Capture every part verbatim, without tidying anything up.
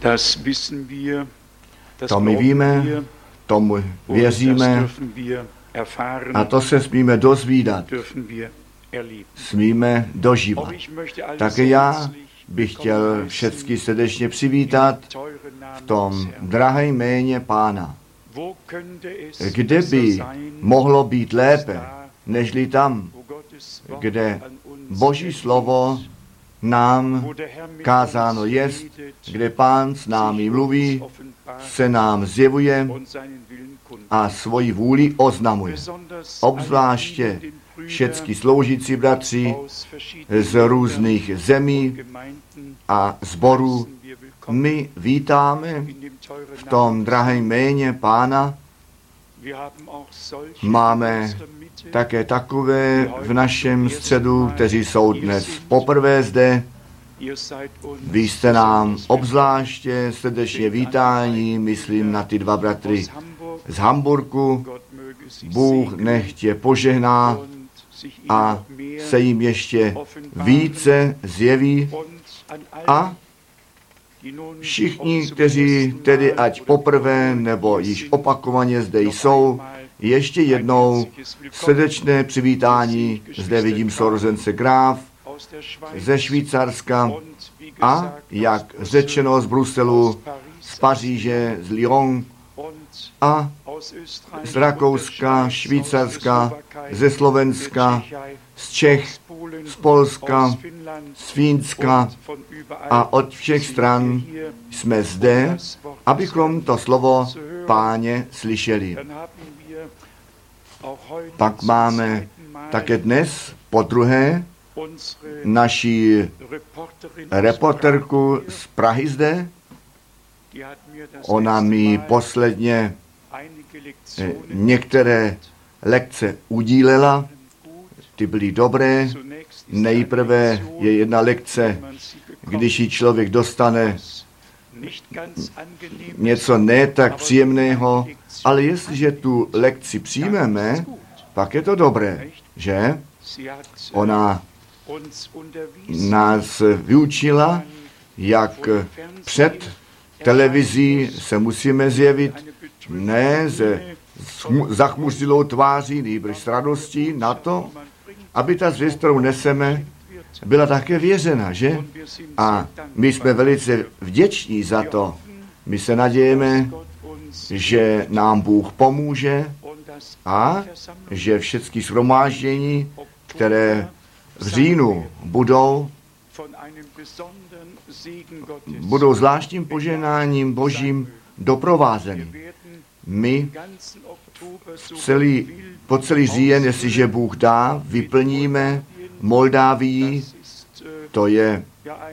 To my víme, tomu věříme a to se smíme dozvídat, smíme dožívat. Také já bych chtěl všechny srdečně přivítat v tom drahém jméně Pána. Kde by mohlo být lépe, nežli tam, kde Boží slovo nám kázáno jest, kde Pán s námi mluví, se nám zjevuje a svoji vůli oznamuje. Obzvláště všetky sloužící bratři z různých zemí a sborů my vítáme v tom drahém jméně Pána. Máme také takové v našem středu, kteří jsou dnes poprvé zde. Vy jste nám obzvláště srdečně vítáni, myslím na ty dva bratry z Hamburku. Bůh nechť je požehná a se jim ještě více zjeví a všichni, kteří tedy ať poprvé nebo již opakovaně zde jsou, ještě jednou srdečné přivítání. Zde vidím sourozence Graf ze Švýcarska a, jak řečeno, z Bruselu, z Paříže, z Lyon a z Rakouska, Švýcarska, ze Slovenska, z Čech, z Polska, z Fínska a od všech stran jsme zde, abychom to slovo Páně slyšeli. Pak máme také dnes po druhé naši reporterku z Prahy zde. Ona mi posledně některé lekce udílela, ty byly dobré. Nejprve je jedna lekce, když ji člověk dostane něco ne tak příjemného, ale jestliže tu lekci přijmeme, pak je to dobré, že? Ona nás vyučila, jak před televizí se musíme zjevit, ne se zachmuřilou tváří, nýbrž s radostí na to, aby ta zvěst, kterou neseme, byla také věřena, že? A my jsme velice vděční za to. My se nadějeme, že nám Bůh pomůže a že všechny shromáždění, které v říjnu budou, budou zvláštním požehnáním Božím doprovázeny. My celý, po celý říjen, jestliže Bůh dá, vyplníme Moldávii, to je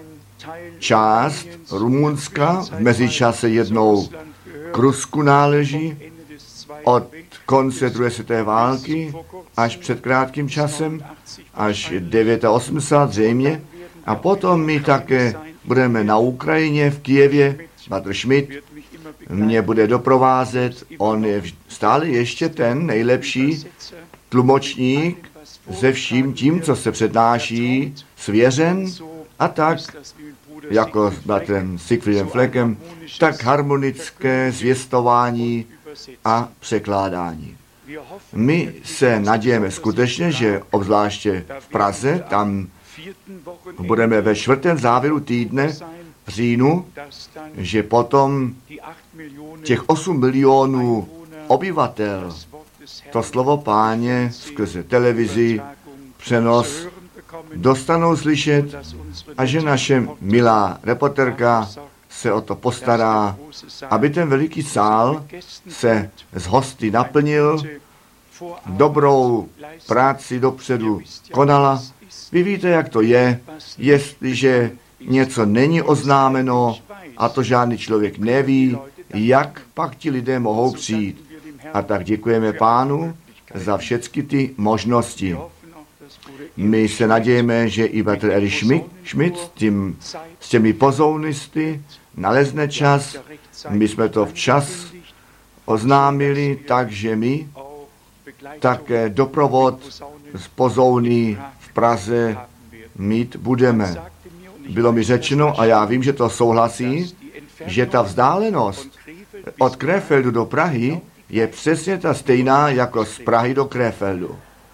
část Rumunska, v mezičase jednou k Rusku náleží, od konce druhé světové války až před krátkým časem, až osmdesát devět zřejmě. A potom my také budeme na Ukrajině, v Kyjevě, Bratr Schmidt mě bude doprovázet, on je stále ještě ten nejlepší tlumočník se vším tím, co se přednáší, svěřen a tak, jako s bratrem Siegfriedem Fleckem, tak harmonické zvěstování a překládání. My se nadějeme skutečně, že obzvláště v Praze, tam budeme ve čtvrtém závěru týdne v říjnu, že potom těch osm milionů obyvatel to slovo Páně skrze televizi, přenos dostanou slyšet a že naše milá reporterka se o to postará, aby ten veliký sál se z hosty naplnil, dobrou práci dopředu konala. Vy víte, jak to je, jestliže něco není oznámeno a to žádný člověk neví, jak pak ti lidé mohou přijít. A tak děkujeme Pánu za všechny ty možnosti. My se nadějeme, že i bratr Erich Schmidt, Schmidt s, tím, s těmi pozounisty nalezne čas. My jsme to včas oznámili, takže my také doprovod z pozouny v Praze mít budeme. Bylo mi řečeno, a já vím, že to souhlasí, že ta vzdálenost od Krefeldu do Prahy je přesně ta stejná jako z Prahy do Krefeldu.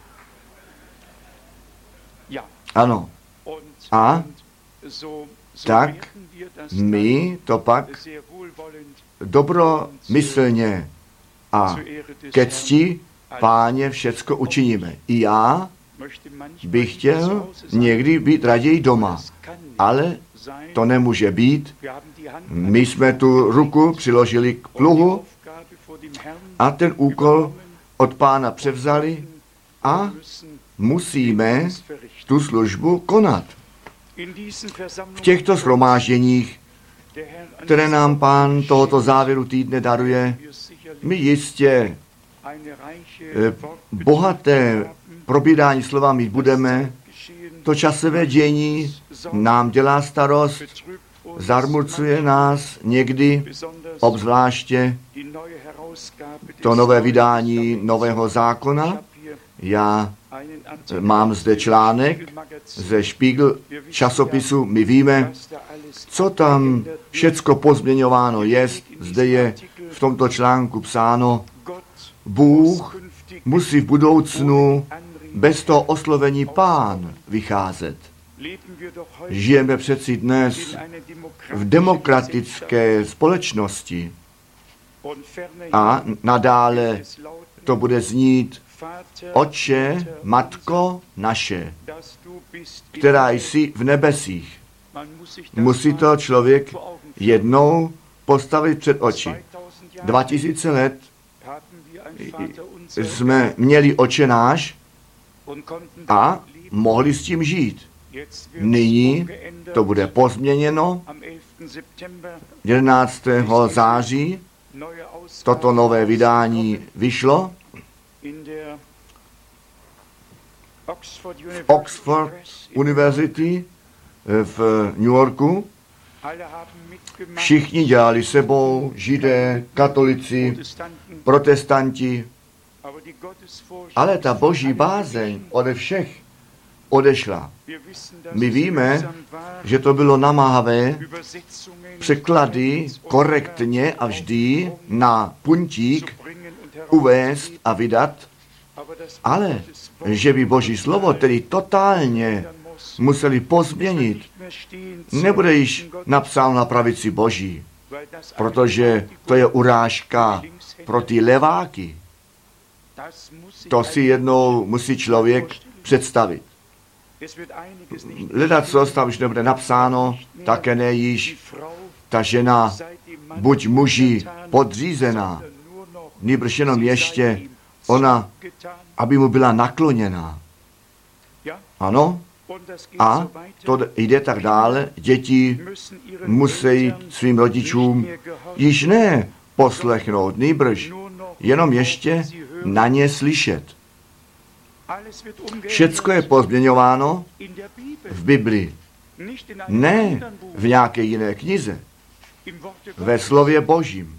Ano. A tak my to pak dobromyslně a ke cti Páně všecko učiníme. I já bych chtěl někdy být raději doma, ale to nemůže být. My jsme tu ruku přiložili k pluhu a ten úkol od Pána převzali a musíme tu službu konat. V těchto shromážděních, které nám Pán tohoto závěru týdne daruje, my jistě bohaté probírání slova mít budeme. To časové dění nám dělá starost, zarmucuje nás někdy, obzvláště to nové vydání Nového zákona. Já mám zde článek ze Spiegel časopisu. My víme, co tam všecko pozměňováno je. Zde je v tomto článku psáno, Bůh musí v budoucnu bez toho oslovení Pán vycházet. Žijeme přeci dnes v demokratické společnosti a nadále to bude znít, Otče, Matko naše, která jsi v nebesích. Musí to člověk jednou postavit před oči. Dva tisíce let jsme měli Otče náš a mohli s tím žít. Nyní to bude pozměněno. jedenáctého září toto nové vydání vyšlo. V Oxford University v New Yorku. Všichni dělali sebou, Židé, katolici, protestanti, ale ta boží bázeň ode všech odešla. My víme, že to bylo namáhavé, překlady korektně a vždy na puntík uvést a vydat, ale že by boží slovo tedy totálně museli pozměnit, nebude již napsáno na pravici boží, protože to je urážka pro ty leváky. To si jednou musí člověk představit. Hledat, co tam už nebude napsáno, také ne již ta žena buď muži podřízená, nýbrž jenom ještě ona, aby mu byla nakloněná. Ano? A to jde tak dále. Děti musí svým rodičům již ne poslechnout, nýbrž jenom ještě na ně slyšet. Všecko je pozměňováno v Biblii. Ne v nějaké jiné knize. Ve slově Božím.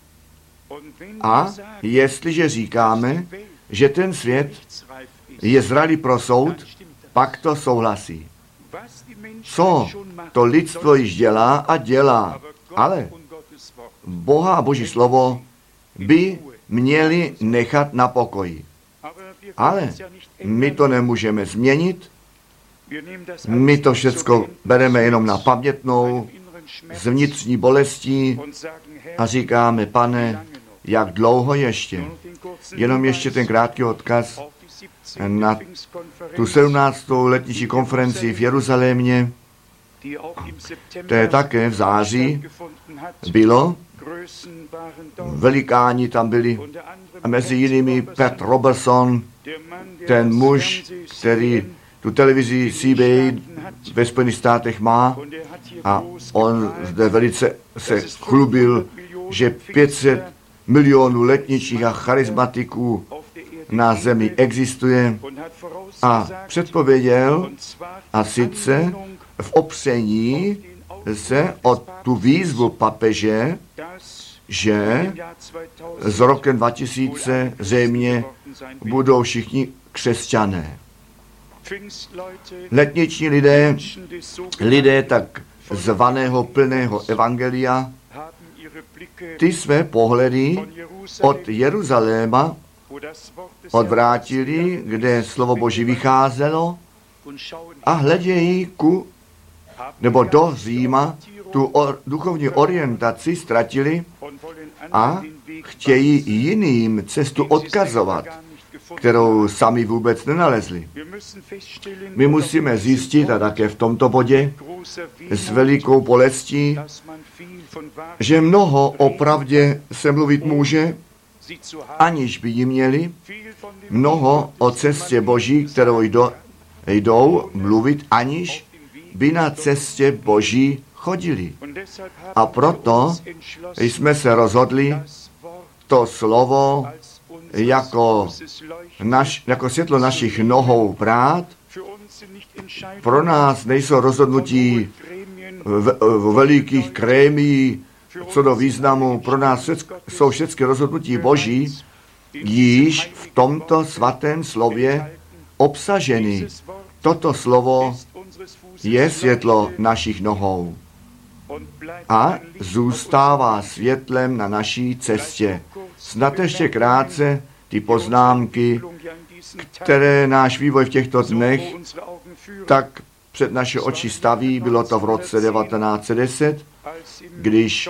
A jestliže říkáme, že ten svět je zralý pro soud, pak to souhlasí. Co to lidstvo již dělá a dělá, ale Boha a Boží slovo by měli nechat na pokoji. Ale my to nemůžeme změnit, my to všecko bereme jenom na pamětnou, z vnitřní bolestí a říkáme, Pane, jak dlouho ještě? Jenom ještě ten krátký odkaz na tu sedmnáctou letniční konferenci v Jeruzalémě, to je také v září bylo, velikáni tam byli, a mezi jinými Pat Robertson, ten muž, který tu televizi C B A ve Spojených státech má, a on zde velice se chlubil, že pět set milionů letničních a charismatiků na zemi existuje, a předpověděl, a sice v opření se o tu výzvu papeže, že s rokem dva tisíce zřejmě budou všichni křesťané. Letniční lidé, lidé tak zvaného plného evangelia, ty své pohledy od Jeruzaléma odvrátili, kde slovo Boží vycházelo, a hledějí ku, nebo do Říma, tu or, duchovní orientaci ztratili a chtějí jiným cestu odkazovat, kterou sami vůbec nenalezli. My musíme zjistit, a také v tomto bodě, s velikou bolestí, že mnoho o pravdě se mluvit může, aniž by ji měli, mnoho o cestě Boží, kterou jdou, jdou mluvit, aniž by na cestě Boží chodili. A proto jsme se rozhodli to slovo jako, naš, jako světlo našich nohou brát. Pro nás nejsou rozhodnutí v, v velikých krémií co do významu, pro nás jsou všechny rozhodnutí Boží již v tomto svatém slově obsaženy. Toto slovo je světlo našich nohou a zůstává světlem na naší cestě. Snad ještě krátce ty poznámky, které náš vývoj v těchto dnech tak před naše oči staví. Bylo to v roce devatenáct set deset, když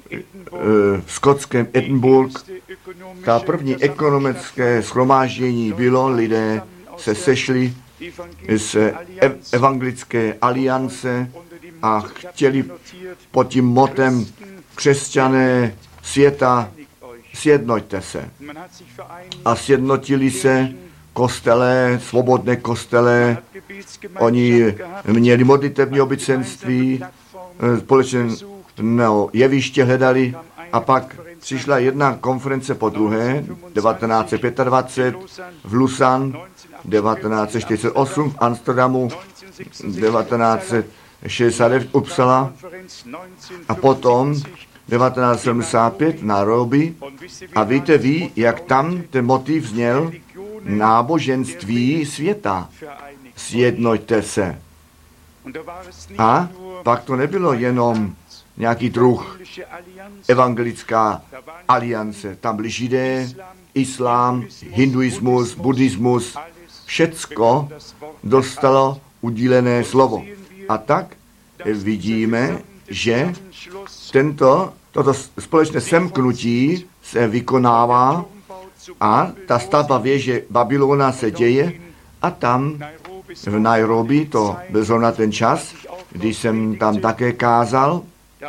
v skotském Edinburgh ta první ekonomické shromáždění bylo, lidé se sešli z evangelické aliance a chtěli pod tím motem křesťané světa sjednoťte se. A sjednotili se kostelé, svobodné kostelé, oni měli modlitevní obecenství, společné no, jeviště hledali a pak přišla jedna konference po druhé, devatenáct set dvacet pět v Lausanne, devatenáct set čtyřicet osm v Amsterdamu, devatenáct set šedesát devět Uppsala a potom devatenáct set sedmdesát pět v Nairobi. A víte ví, jak tam ten motiv zněl? Náboženství světa. Sjednoťte se. A pak to nebylo jenom nějaký druh evangelická aliance. Tam byli Židé, islám, hinduismus, buddhismus, všecko dostalo udílené slovo. A tak vidíme, že tento, toto společné semknutí se vykonává a ta stavba věže Babylona se děje a tam v Nairobi, to byl zrovna ten čas, když jsem tam také kázal,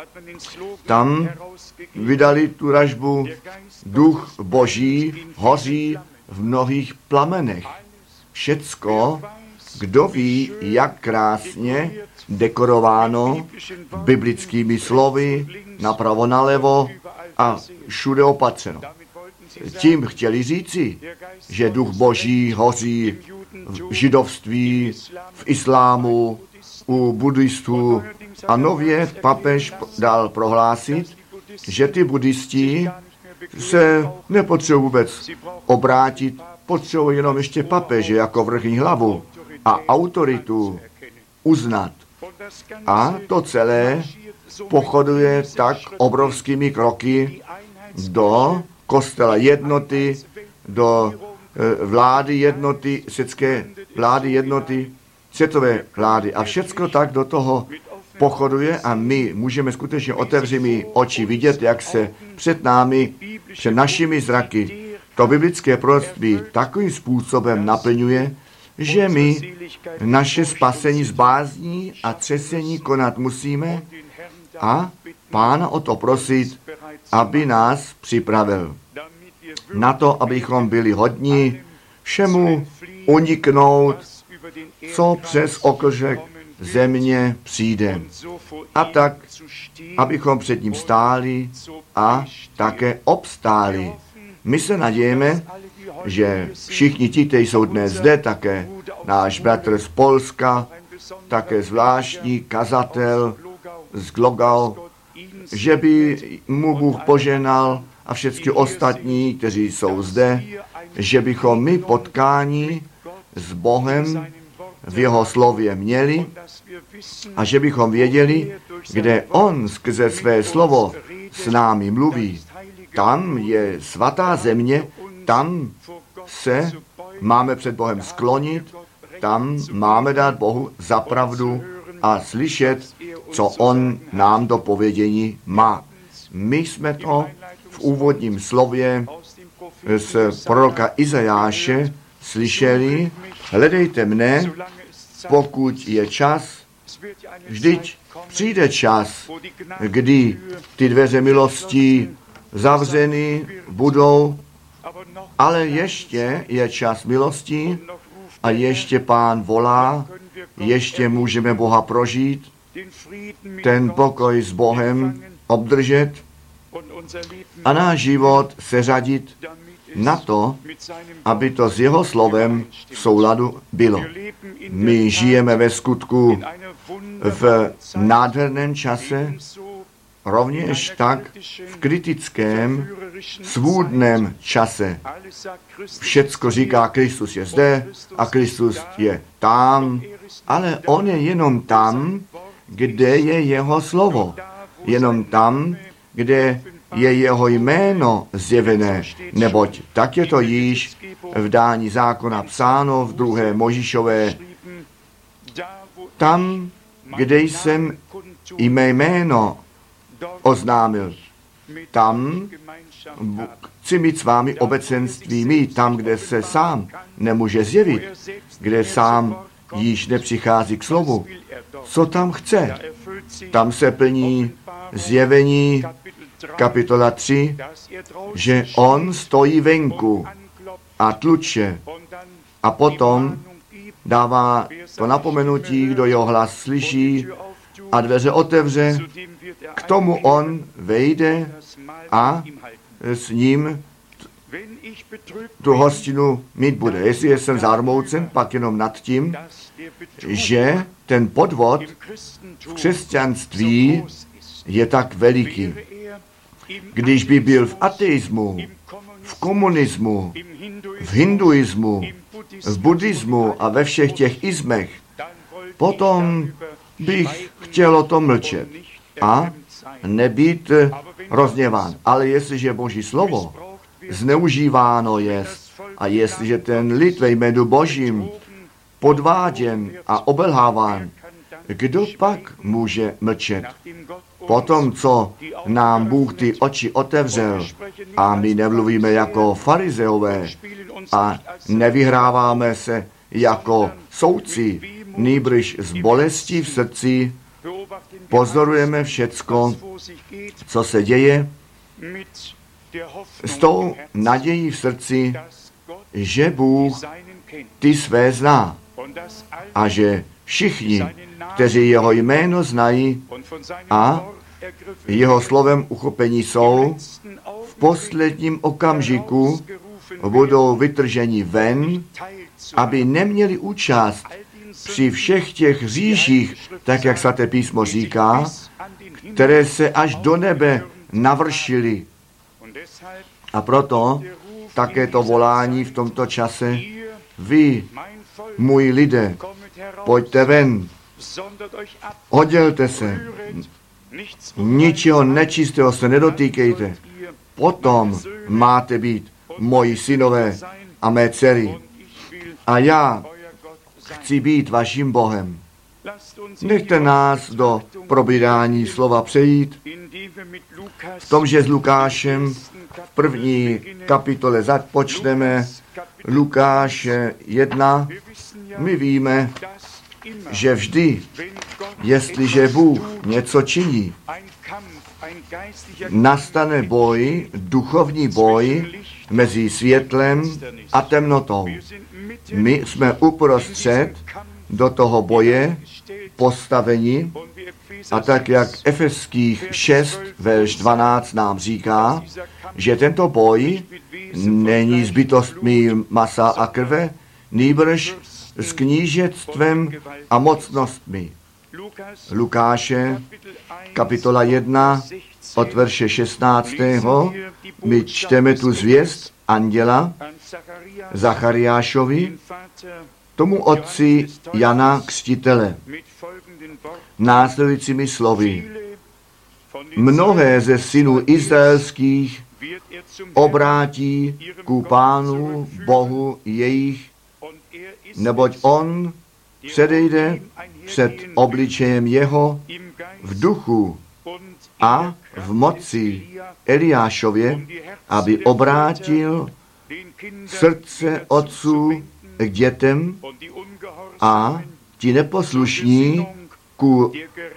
tam vydali tu ražbu Duch Boží hoří v mnohých plamenech. Všecko, kdo ví, jak krásně dekorováno biblickými slovy, napravo nalevo a všude opatřeno. Tím chtěli říci, že Duch Boží hoří v židovství, v islámu, u buddhistů a nově papež dal prohlásit, že ty buddhisti se nepotřebují vůbec obrátit, potřebují jenom ještě papeže jako vrchní hlavu a autoritu uznat. A to celé pochoduje tak obrovskými kroky do kostela jednoty, do vlády jednoty, světské vlády jednoty, světové vlády. A všecko tak do toho pochoduje a my můžeme skutečně otevřenými oči vidět, jak se před námi, před našimi zraky to biblické proroctví takovým způsobem naplňuje, že my naše spasení z bázní a třesení konat musíme a Pána o to prosit, aby nás připravil. Na to, abychom byli hodní všemu uniknout, co přes oklžek země přijde. A tak, abychom před ním stáli a také obstáli. My se nadějeme, že všichni ti, kteří jsou dnes zde, také náš bratr z Polska, také zvláštní kazatel z Glogau, že by mu Bůh poženal a všechny ostatní, kteří jsou zde, že bychom my potkání s Bohem v jeho slově měli a že bychom věděli, kde on skrze své slovo s námi mluví. Tam je svatá země, tam se máme před Bohem sklonit, tam máme dát Bohu za pravdu a slyšet, co On nám do povědění má. My jsme to v úvodním slově z proroka Izajáše slyšeli, hledejte mne, pokud je čas, vždyť přijde čas, kdy ty dveře milostí zavřeny budou, ale ještě je čas milostí a ještě Pán volá, ještě můžeme Boha prožít, ten pokoj s Bohem obdržet a náš život seřadit na to, aby to s jeho slovem v souladu bylo. My žijeme ve skutku v nádherném čase, rovněž tak v kritickém, svůdném čase. Všecko říká, Kristus je zde a Kristus je tam, ale on je jenom tam, kde je jeho slovo. Jenom tam, kde je jeho jméno zjevené, neboť tak je to již v dání zákona psáno v druhé Mojžíšové. Tam, kde jsem i mé jméno oznámil, tam chci mít s vámi obecenství mít, tam, kde se sám nemůže zjevit, kde sám již nepřichází k slovu. Co tam chce? Tam se plní zjevení kapitola tři, že on stojí venku a tluče a potom dává to napomenutí, kdo jeho hlas slyší a dveře otevře, k tomu on vejde a s ním tu hostinu mít bude. Jestli jsem zarmoucen, pak jenom nad tím, že ten podvod v křesťanství je tak veliký. Když by byl v ateismu, v komunismu, v hinduismu, v buddhismu a ve všech těch izmech, potom bych chtěl o tom mlčet a nebýt rozněván. Ale jestliže Boží slovo zneužíváno je a jestliže ten lid ve jménu Božím podváděn a obelháván, kdo pak může mlčet? Potom, co nám Bůh ty oči otevřel a my nemluvíme jako farizeové a nevyhráváme se jako soudci, nýbrž z bolesti v srdci pozorujeme všecko, co se děje, s tou nadějí v srdci, že Bůh ty své zná a že všichni, kteří jeho jméno znají a jeho slovem uchopení jsou, v posledním okamžiku budou vytrženi ven, aby neměli účast při všech těch hříších, tak jak svaté písmo říká, které se až do nebe navršily. A proto také to volání v tomto čase, vy, můj lidé, pojďte ven, oddělte se, ničeho nečistého se nedotýkejte, potom máte být moji synové a mé dcery. A já chci být vaším Bohem. Nechte nás do probírání slova přejít. V tom, že s Lukášem v první kapitole započneme, Lukáše jedna, my víme, že vždy, jestliže Bůh něco činí, nastane boj, duchovní boj mezi světlem a temnotou. My jsme uprostřed do toho boje postaveni a tak, jak Efeských šest, verš dvanáct nám říká, že tento boj není s bytostmi masa a krve, nýbrž s knížectvem a mocnostmi. Lukáše, kapitola jedna, od verše šestnáctého my čteme tu zvěst anděla Zachariášovi, tomu otci Jana Křtitele, následujícími slovy. mnohé ze synů izraelských obrátí ku Pánu Bohu jejich, neboť on předejde před obličejem jeho v duchu a v moci Eliášově, aby obrátil srdce otců k dětem a ti neposlušní ku,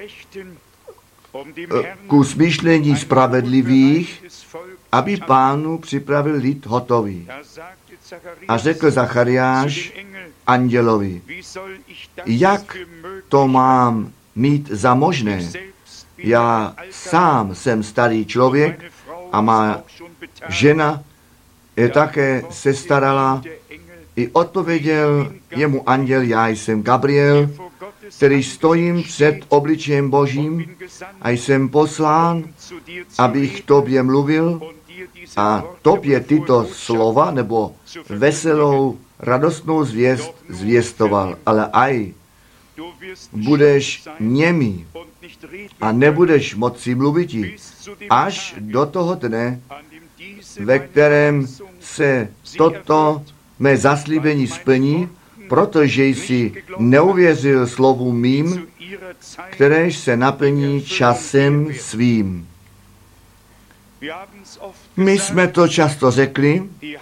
ku smýšlení spravedlivých, aby Pánu připravil lid hotový. A řekl Zachariáš andělovi, jak to mám mít za možné? Já sám jsem starý člověk a má žena je také se starala. I odpověděl jemu anděl, já jsem Gabriel, který stojím před obličejem Božím a jsem poslán, abych tobě mluvil a tobě tyto slova nebo veselou, radostnou zvěst zvěstoval. Ale aj, budeš němý a nebudeš moci mluviti až do toho dne, ve kterém se toto mé zaslíbení splní, protože jsi neuvěřil slovům mým, kteréž se naplní časem svým. My jsme to často řekli,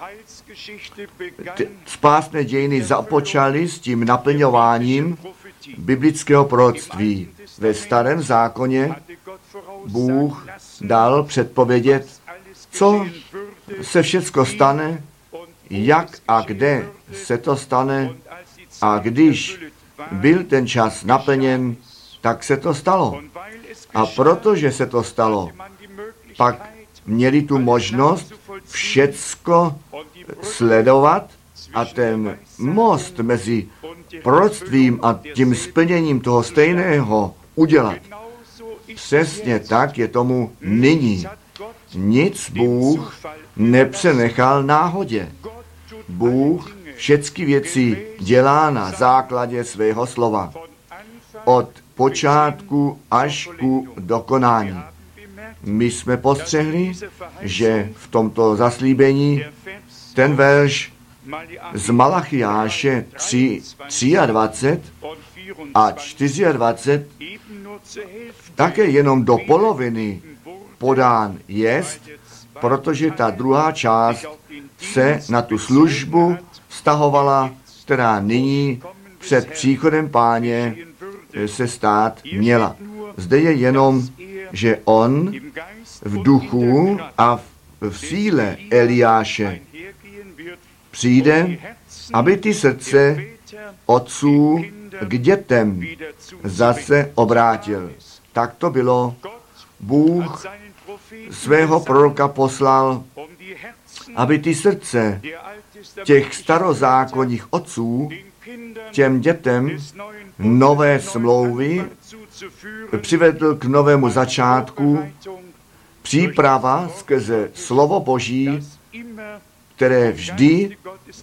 t- spásné dějiny započaly s tím naplňováním biblického proroctví. Ve Starém zákoně Bůh dal předpovědět, co se všecko stane, jak a kde se to stane, a když byl ten čas naplněn, tak se to stalo. A protože se to stalo, pak měli tu možnost všecko sledovat a ten most mezi proroctvím a tím splněním toho stejného udělat. Přesně tak je tomu nyní. Nic Bůh nepřenechal náhodě. Bůh všechny věci dělá na základě svého slova. Od počátku až ku dokonání. My jsme postřehli, že v tomto zaslíbení ten verš z Malachiáše tři, dvacet tři a dvacet čtyři také jenom do poloviny podán jest, protože ta druhá část se na tu službu vztahovala, která nyní před příchodem Páně se stát měla. Zde je jenom, že on v duchu a v síle Eliáše přijde, aby ty srdce otců k dětem zase obrátil. Tak to bylo. Bůh svého proroka poslal, aby ty srdce těch starozákonních otců těm dětem nové smlouvy přivedl k novému začátku, příprava skrze slovo Boží, které vždy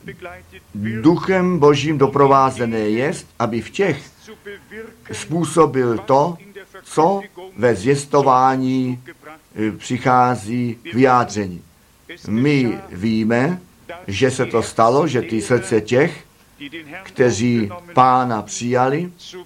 duchem Božím doprovázené jest, aby v těch způsobil to, co ve zvěstování přichází k vyjádření. My víme, že se to stalo, že ty srdce těch, kteří Pána přijali,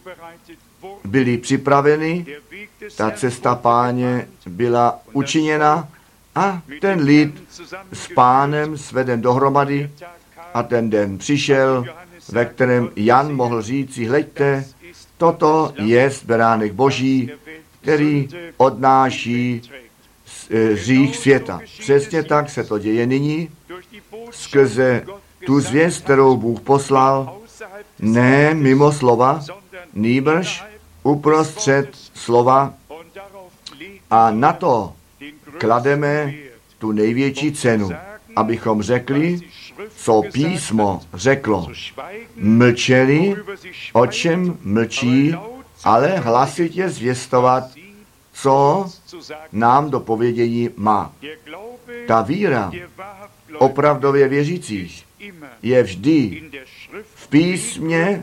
byli připraveni, ta cesta Páně byla učiněna a ten lid s Pánem sveden dohromady a ten den přišel, ve kterém Jan mohl říci, hleďte, toto je beránek Boží, který odnáší hřích světa. Přesně tak se to děje nyní, skrze tu zvěst, kterou Bůh poslal, ne mimo slova, nýbrž uprostřed slova, a na to klademe tu největší cenu, abychom řekli, co písmo řeklo. Mlčeli, o čem mlčí, ale hlasitě zvěstovat, co nám do povědění má. Ta víra opravdově věřících je vždy v písmě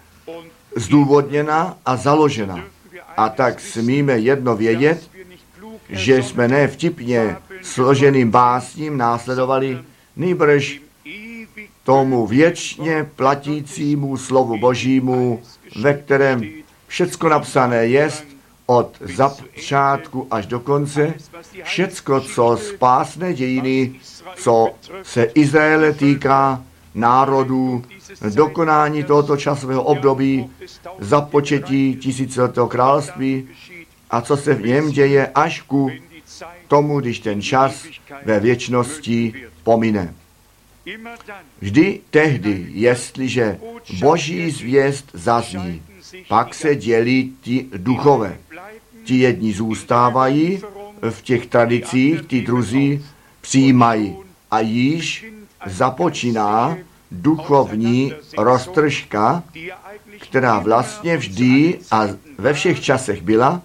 zdůvodněna a založena. A tak smíme jedno vědět, že jsme ne vtipně složeným básním následovali, nýbrž tomu věčně platícímu slovu Božímu, ve kterém všecko napsané jest, od začátku až do konce, všecko, co spásné dějiny, co se Izraele týká, národů, dokonání tohoto časového období, započetí tisíciletého království a co se v něm děje až ku tomu, když ten čas ve věčnosti pomine. Vždy tehdy, jestliže Boží zvěst zazní, pak se dělí ti duchové. Ti jedni zůstávají v těch tradicích, ti druzí přijímají. A již započíná duchovní roztržka, která vlastně vždy a ve všech časech byla,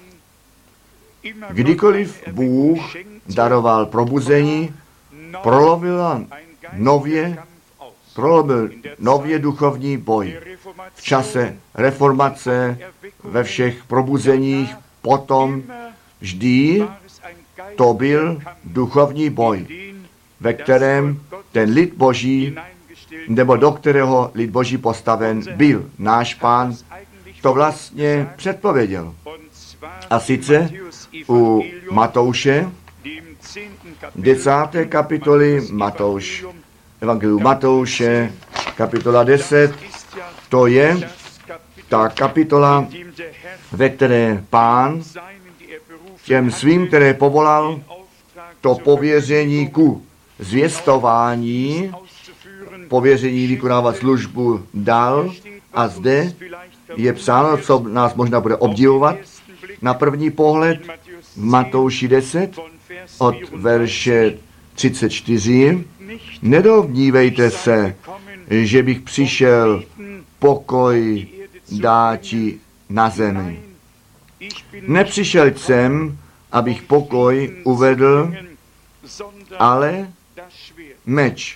kdykoliv Bůh daroval probuzení, prolomil nově, prolomil nově duchovní boj. V čase reformace, ve všech probuzeních, potom vždy to byl duchovní boj, ve kterém ten lid Boží, nebo do kterého lid Boží postaven byl. Náš Pán to vlastně předpověděl. A sice u Matouše, desáté kapitoly, Matouš, Evangelium Matouše, kapitola deset, to je ta kapitola, ve které Pán těm svým, které povolal, to pověření ku zvěstování, pověření vykonávat službu dal, a zde je psáno, co nás možná bude obdivovat, na první pohled v Matouši deset od verše třicet čtyři. Nedovnívejte se, že bych přišel pokoj dáti na zemi. Nepřišel jsem, abych pokoj uvedl, ale meč.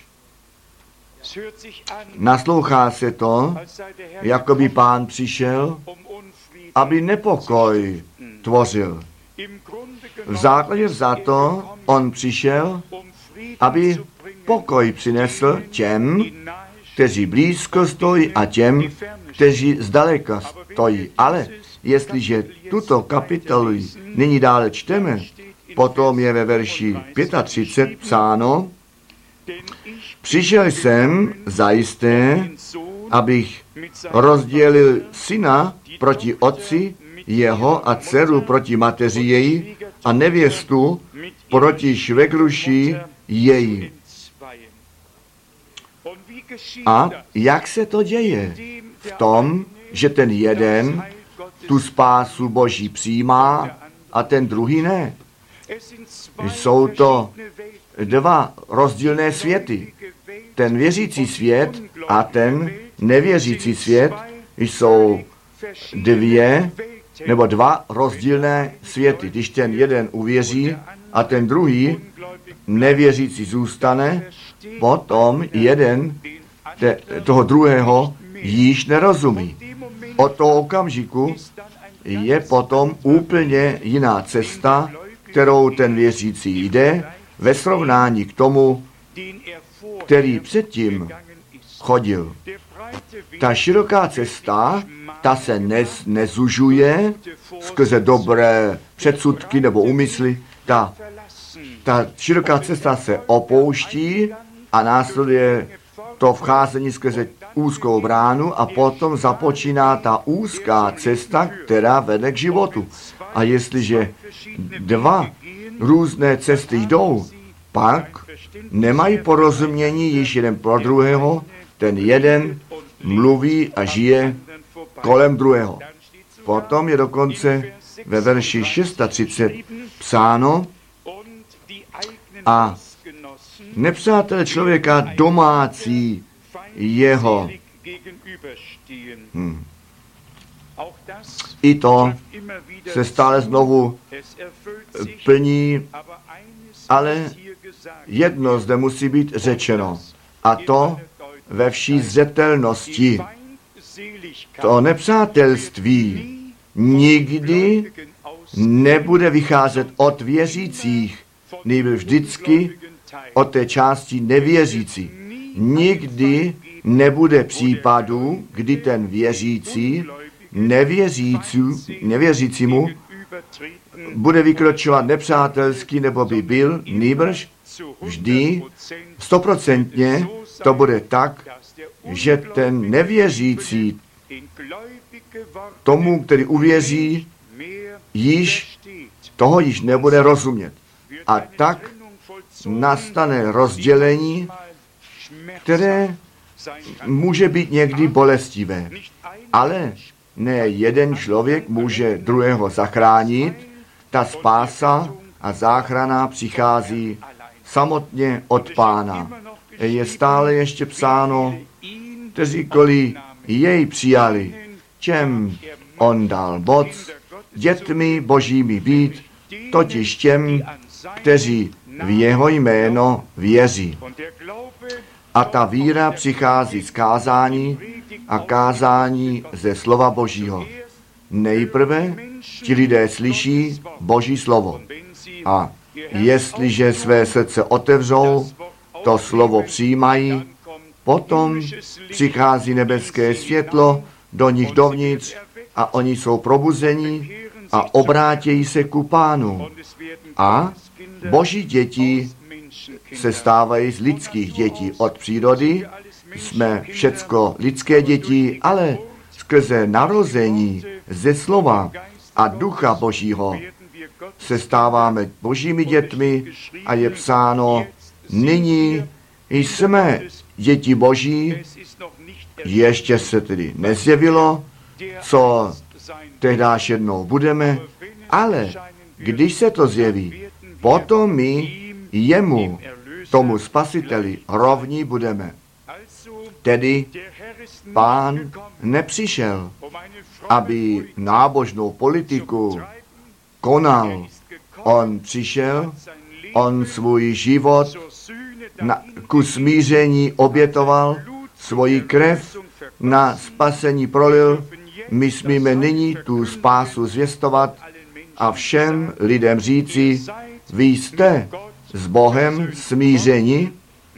Naslouchá se to, jako by Pán přišel, aby nepokoj tvořil. V základě vzato on přišel, aby pokoj přinesl těm, kteří blízko stojí, a těm, kteří zdaleka stojí. Ale jestliže tuto kapitolu nyní dále čteme, potom je ve verši třicet pět psáno: Přišel jsem zajisté, abych rozdělil syna proti otci jeho a dceru proti mateři její a nevěstu proti švegruši její. A jak se to děje? V tom, že ten jeden tu spásu Boží přijímá a ten druhý ne. Jsou to dva rozdílné světy. Ten věřící svět a ten nevěřící svět jsou dvě nebo dva rozdílné světy. Když ten jeden uvěří a ten druhý nevěřící zůstane, potom jeden te, toho druhého již nerozumí. Od toho okamžiku je potom úplně jiná cesta, kterou ten věřící jde, ve srovnání k tomu, který předtím chodil. Ta široká cesta, ta se nez, nezužuje skrze dobré předsudky nebo úmysly. Ta, ta široká cesta se opouští a následuje to vcházení skrze úzkou bránu a potom započíná ta úzká cesta, která vede k životu. A jestliže dva různé cesty jdou, pak nemají porozumění již jeden pro druhého, ten jeden mluví a žije kolem druhého. Potom je dokonce ve verši třicet šest psáno: a nepřátel člověka domácí jeho. Hmm. I to se stále znovu plní, ale jedno zde musí být řečeno, a to ve vší zřetelnosti. To nepřátelství nikdy nebude vycházet od věřících, nejbrž vždycky od té části nevěřící. Nikdy nebude případů, kdy ten věřící nevěřící, nevěřícímu bude vykročovat nepřátelský, nebo by byl, nýbrž vždy stoprocentně to bude tak, že ten nevěřící tomu, který uvěří, již toho již nebude rozumět. A tak nastane rozdělení, které může být někdy bolestivé. Ale ne jeden člověk může druhého zachránit. Ta spása a záchrana přichází samotně od Pána. Je stále ještě psáno, kteříkoliv jej přijali, čem on dal moc, dětmi božími být, totiž těm, kteří v jeho jméno věří. A ta víra přichází z kázání a kázání ze slova Božího. Nejprve ti lidé slyší Boží slovo. A jestliže své srdce otevřou, to slovo přijímají, potom přichází nebeské světlo do nich dovnitř a oni jsou probuzeni a obrátějí se ku Pánu. A Boží děti se stávají z lidských dětí. Od přírody jsme všecko lidské děti, ale skrze narození ze slova a ducha Božího se stáváme Božími dětmi a je psáno, nyní jsme děti Boží, ještě se tedy nezjevilo, co tehdáž jednou budeme, ale když se to zjeví, potom my jemu, tomu spasiteli, rovní budeme. Tedy Pán nepřišel, aby nábožnou politiku konal. On přišel, on svůj život na, ku smíření obětoval, svoji krev na spasení prolil. My smíme nyní tu spásu zvěstovat a všem lidem říci, vy jste s Bohem smíření,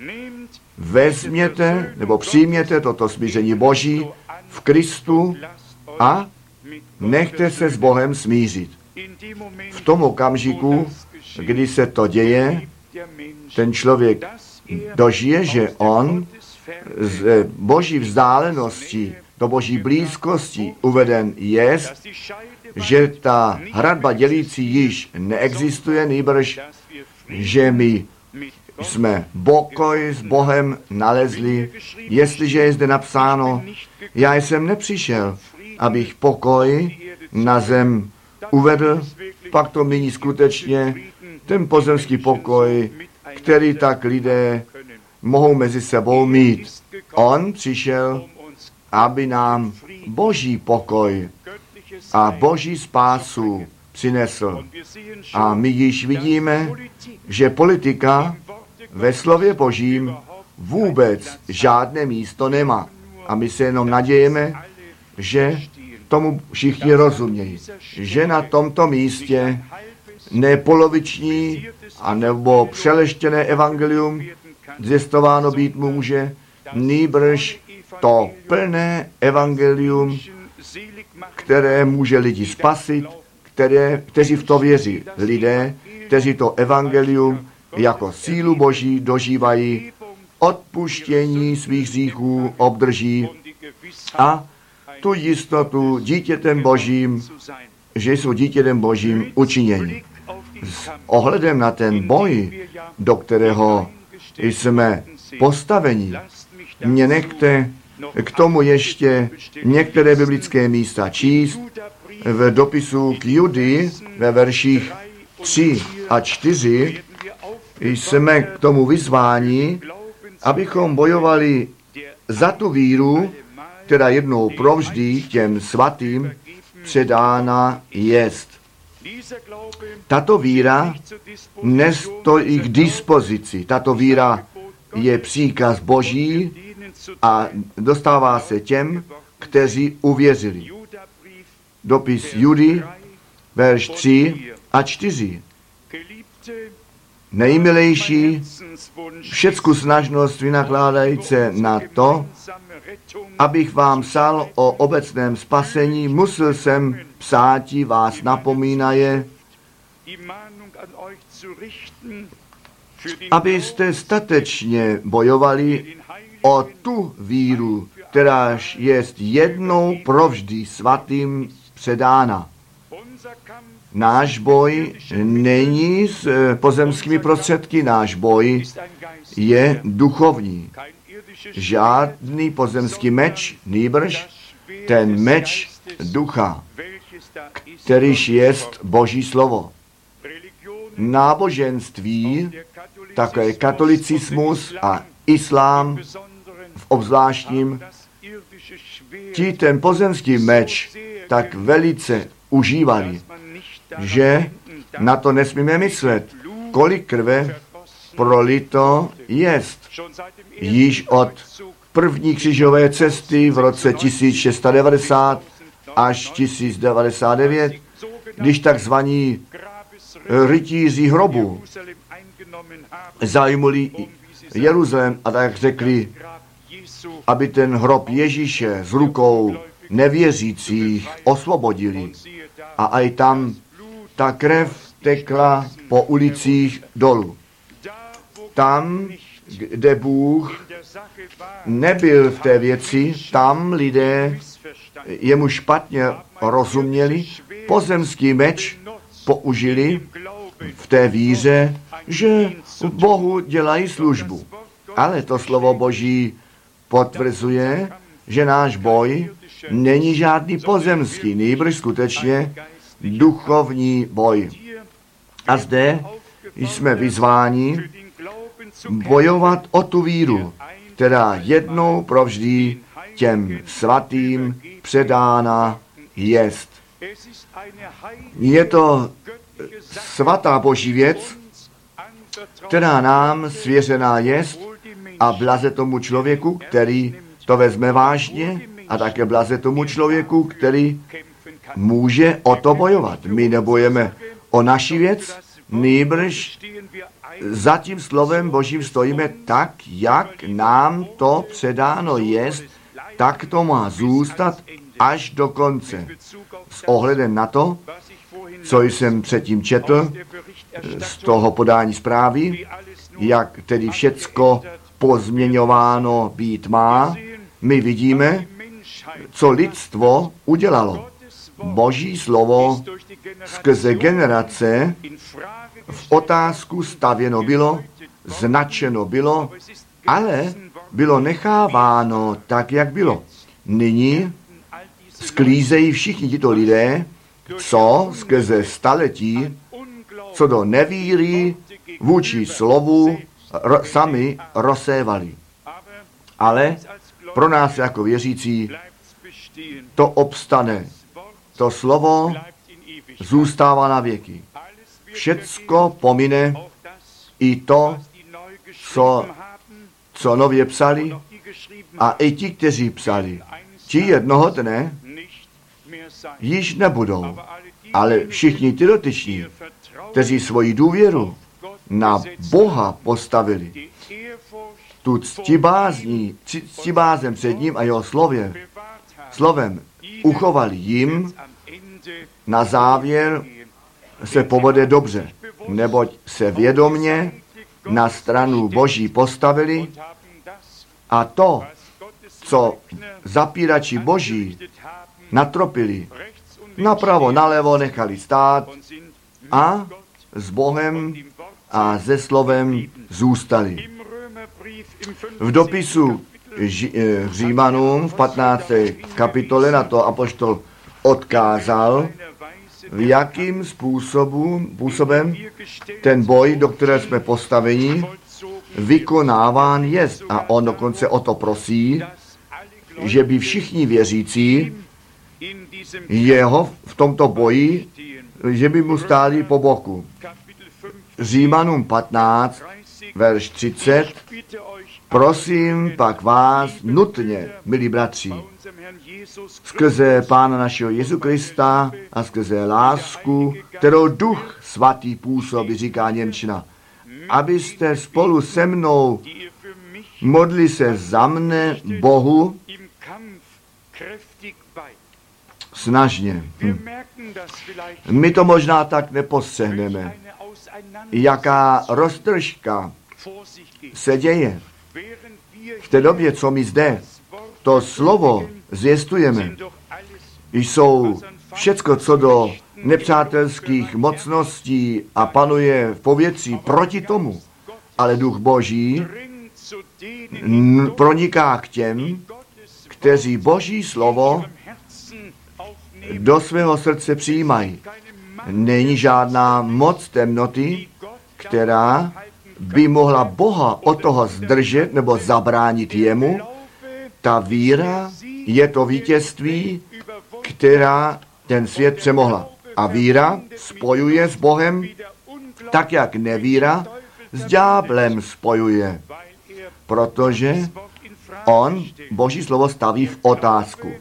vezměte nebo přijměte toto smíření Boží v Kristu a nechte se s Bohem smířit. V tom okamžiku, kdy se to děje, ten člověk dožije, že on z Boží vzdálenosti do Boží blízkosti uveden je, že ta hradba dělící již neexistuje, nýbrž, že my jsme pokoj s Bohem nalezli, jestliže je zde napsáno, já jsem nepřišel, abych pokoj na zem uvedl, pak to míní skutečně ten pozemský pokoj, který tak lidé mohou mezi sebou mít. On přišel, aby nám Boží pokoj a Boží spásu přinesl. A my již vidíme, že politika ve slově Božím vůbec žádné místo nemá. A my se jenom nadějeme, že tomu všichni rozumějí, že na tomto místě nepoloviční a nebo přeleštěné evangelium zvěstováno být může, nýbrž to plné evangelium, které může lidi spasit, které, kteří v to věří. Lidé, kteří to evangelium jako sílu Boží dožívají, odpuštění svých hříchů obdrží a tu jistotu dítětem Božím, že jsou dítětem Božím učiněni. S ohledem na ten boj, do kterého jsme postaveni, mě nechte k tomu ještě některé biblické místa číst. V dopisu k Judy ve verších tři a čtyři jsme k tomu vyzváni, abychom bojovali za tu víru, která jednou provždy těm svatým předána jest. Tato víra nestojí k dispozici. Tato víra je příkaz Boží a dostává se těm, kteří uvěřili. Dopis Judy verš tři a čtyři. Nejmilejší, všecku snažnost vynakládajíce na to, abych vám psal o obecném spasení, musel jsem psáti vás napomínaje, abyste statečně bojovali o tu víru, kteráž jest jednou provždy svatým předána. Náš boj není s pozemskými prostředky, náš boj je duchovní. Žádný pozemský meč, nýbrž ten meč ducha, kterýž jest Boží slovo. Náboženství, také katolicismus a islám v obzvláštním, ti ten pozemský meč tak velice užívali, že na to nesmíme myslet, kolik krve prolito jest. Již od první křižové cesty v roce tisíc šest set devadesát až tisíc devadesát devět, když takzvaní rytíři hrobu zajmuli Jeruzalém a tak řekli, aby ten hrob Ježíše z rukou nevěřících osvobodili. A aj tam ta krev tekla po ulicích dolů. Tam, kde Bůh nebyl v té věci, tam lidé jemu špatně rozuměli, pozemský meč použili v té víře, že Bohu dělají službu. Ale to slovo Boží potvrzuje, že náš boj není žádný pozemský, nýbrž skutečně duchovní boj. A zde jsme vyzváni bojovat o tu víru, která jednou provždy těm svatým předána jest. Je to svatá Boží věc, která nám svěřená jest, a blaze tomu člověku, který to vezme vážně, a také blaze tomu člověku, který může o to bojovat. My nebojeme o naši věc, nýbrž za tím slovem Božím stojíme tak, jak nám to předáno jest, tak to má zůstat až do konce. S ohledem na to, co jsem předtím četl z toho podání zprávy, jak tedy všecko pozměňováno být má, my vidíme, co lidstvo udělalo. Boží slovo skrze generace v otázku stavěno bylo, značeno bylo, ale bylo necháváno tak, jak bylo. Nyní sklízejí všichni tito lidé, co skrze staletí, co do nevíry vůči slovu ro, sami rozsévali. Ale pro nás jako věřící to obstane. To slovo zůstává na věky. Všecko pomine, i to, co, co nově psali, a i ti, kteří psali. Ti jednoho dne již nebudou, ale všichni ty dotyční, kteří svoji důvěru na Boha postavili, tu ctibázní, ctibázem před ním a jeho slově, slovem uchovali jim, na závěr se povede dobře, neboť se vědomně na stranu Boží postavili a to, co zapírači Boží natropili, napravo, nalevo nechali stát a s Bohem a se slovem zůstali. V dopisu Římanům v patnácté kapitole na to apoštol odkázal, v jakým způsobu, způsobem ten boj, do které jsme postaveni, vykonáván jest. A on dokonce o to prosí, že by všichni věřící jeho v tomto boji, že by mu stáli po boku. Římanům patnáct, verš třicet. Prosím pak vás nutně, milí bratři, skrze Pána našeho Jezu Krista a skrze lásku, kterou Duch Svatý působí, říká němčina, abyste spolu se mnou modli se za mne Bohu snažně. Hm. My to možná tak nepostřehneme, jaká roztržka se děje. V té době, co my zde to slovo zvěstujeme, jsou všecko, co do nepřátelských mocností a panuje v povětří proti tomu, ale Duch Boží n- proniká k těm, kteří Boží slovo do svého srdce přijímají. Není žádná moc temnoty, která by mohla Boha od toho zdržet nebo zabránit jemu. Ta víra je to vítězství, která ten svět přemohla. A víra spojuje s Bohem, tak jak nevíra s ďáblem spojuje. Protože on Boží slovo staví v otázku.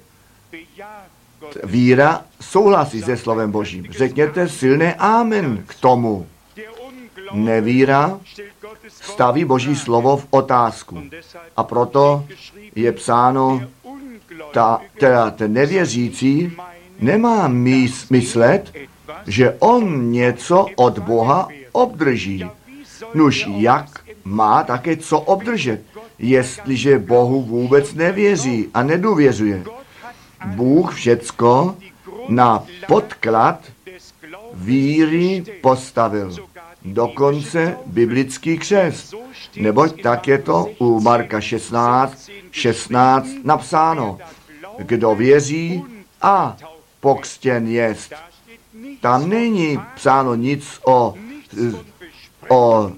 Víra souhlasí se slovem Božím. Řekněte silné amen k tomu. Nevíra staví Boží slovo v otázku. A proto je psáno, ta, teda ten nevěřící nemá mys, myslet, že on něco od Boha obdrží. Nuž jak má také co obdržet, jestliže Bohu vůbec nevěří a nedůvěřuje. Bůh všecko na podklad víry postavil. Dokonce biblický křest. Neboť tak je to u Marka šestnáct, šestnáct napsáno. Kdo věří a pokřtěn jest. Tam není psáno nic o, o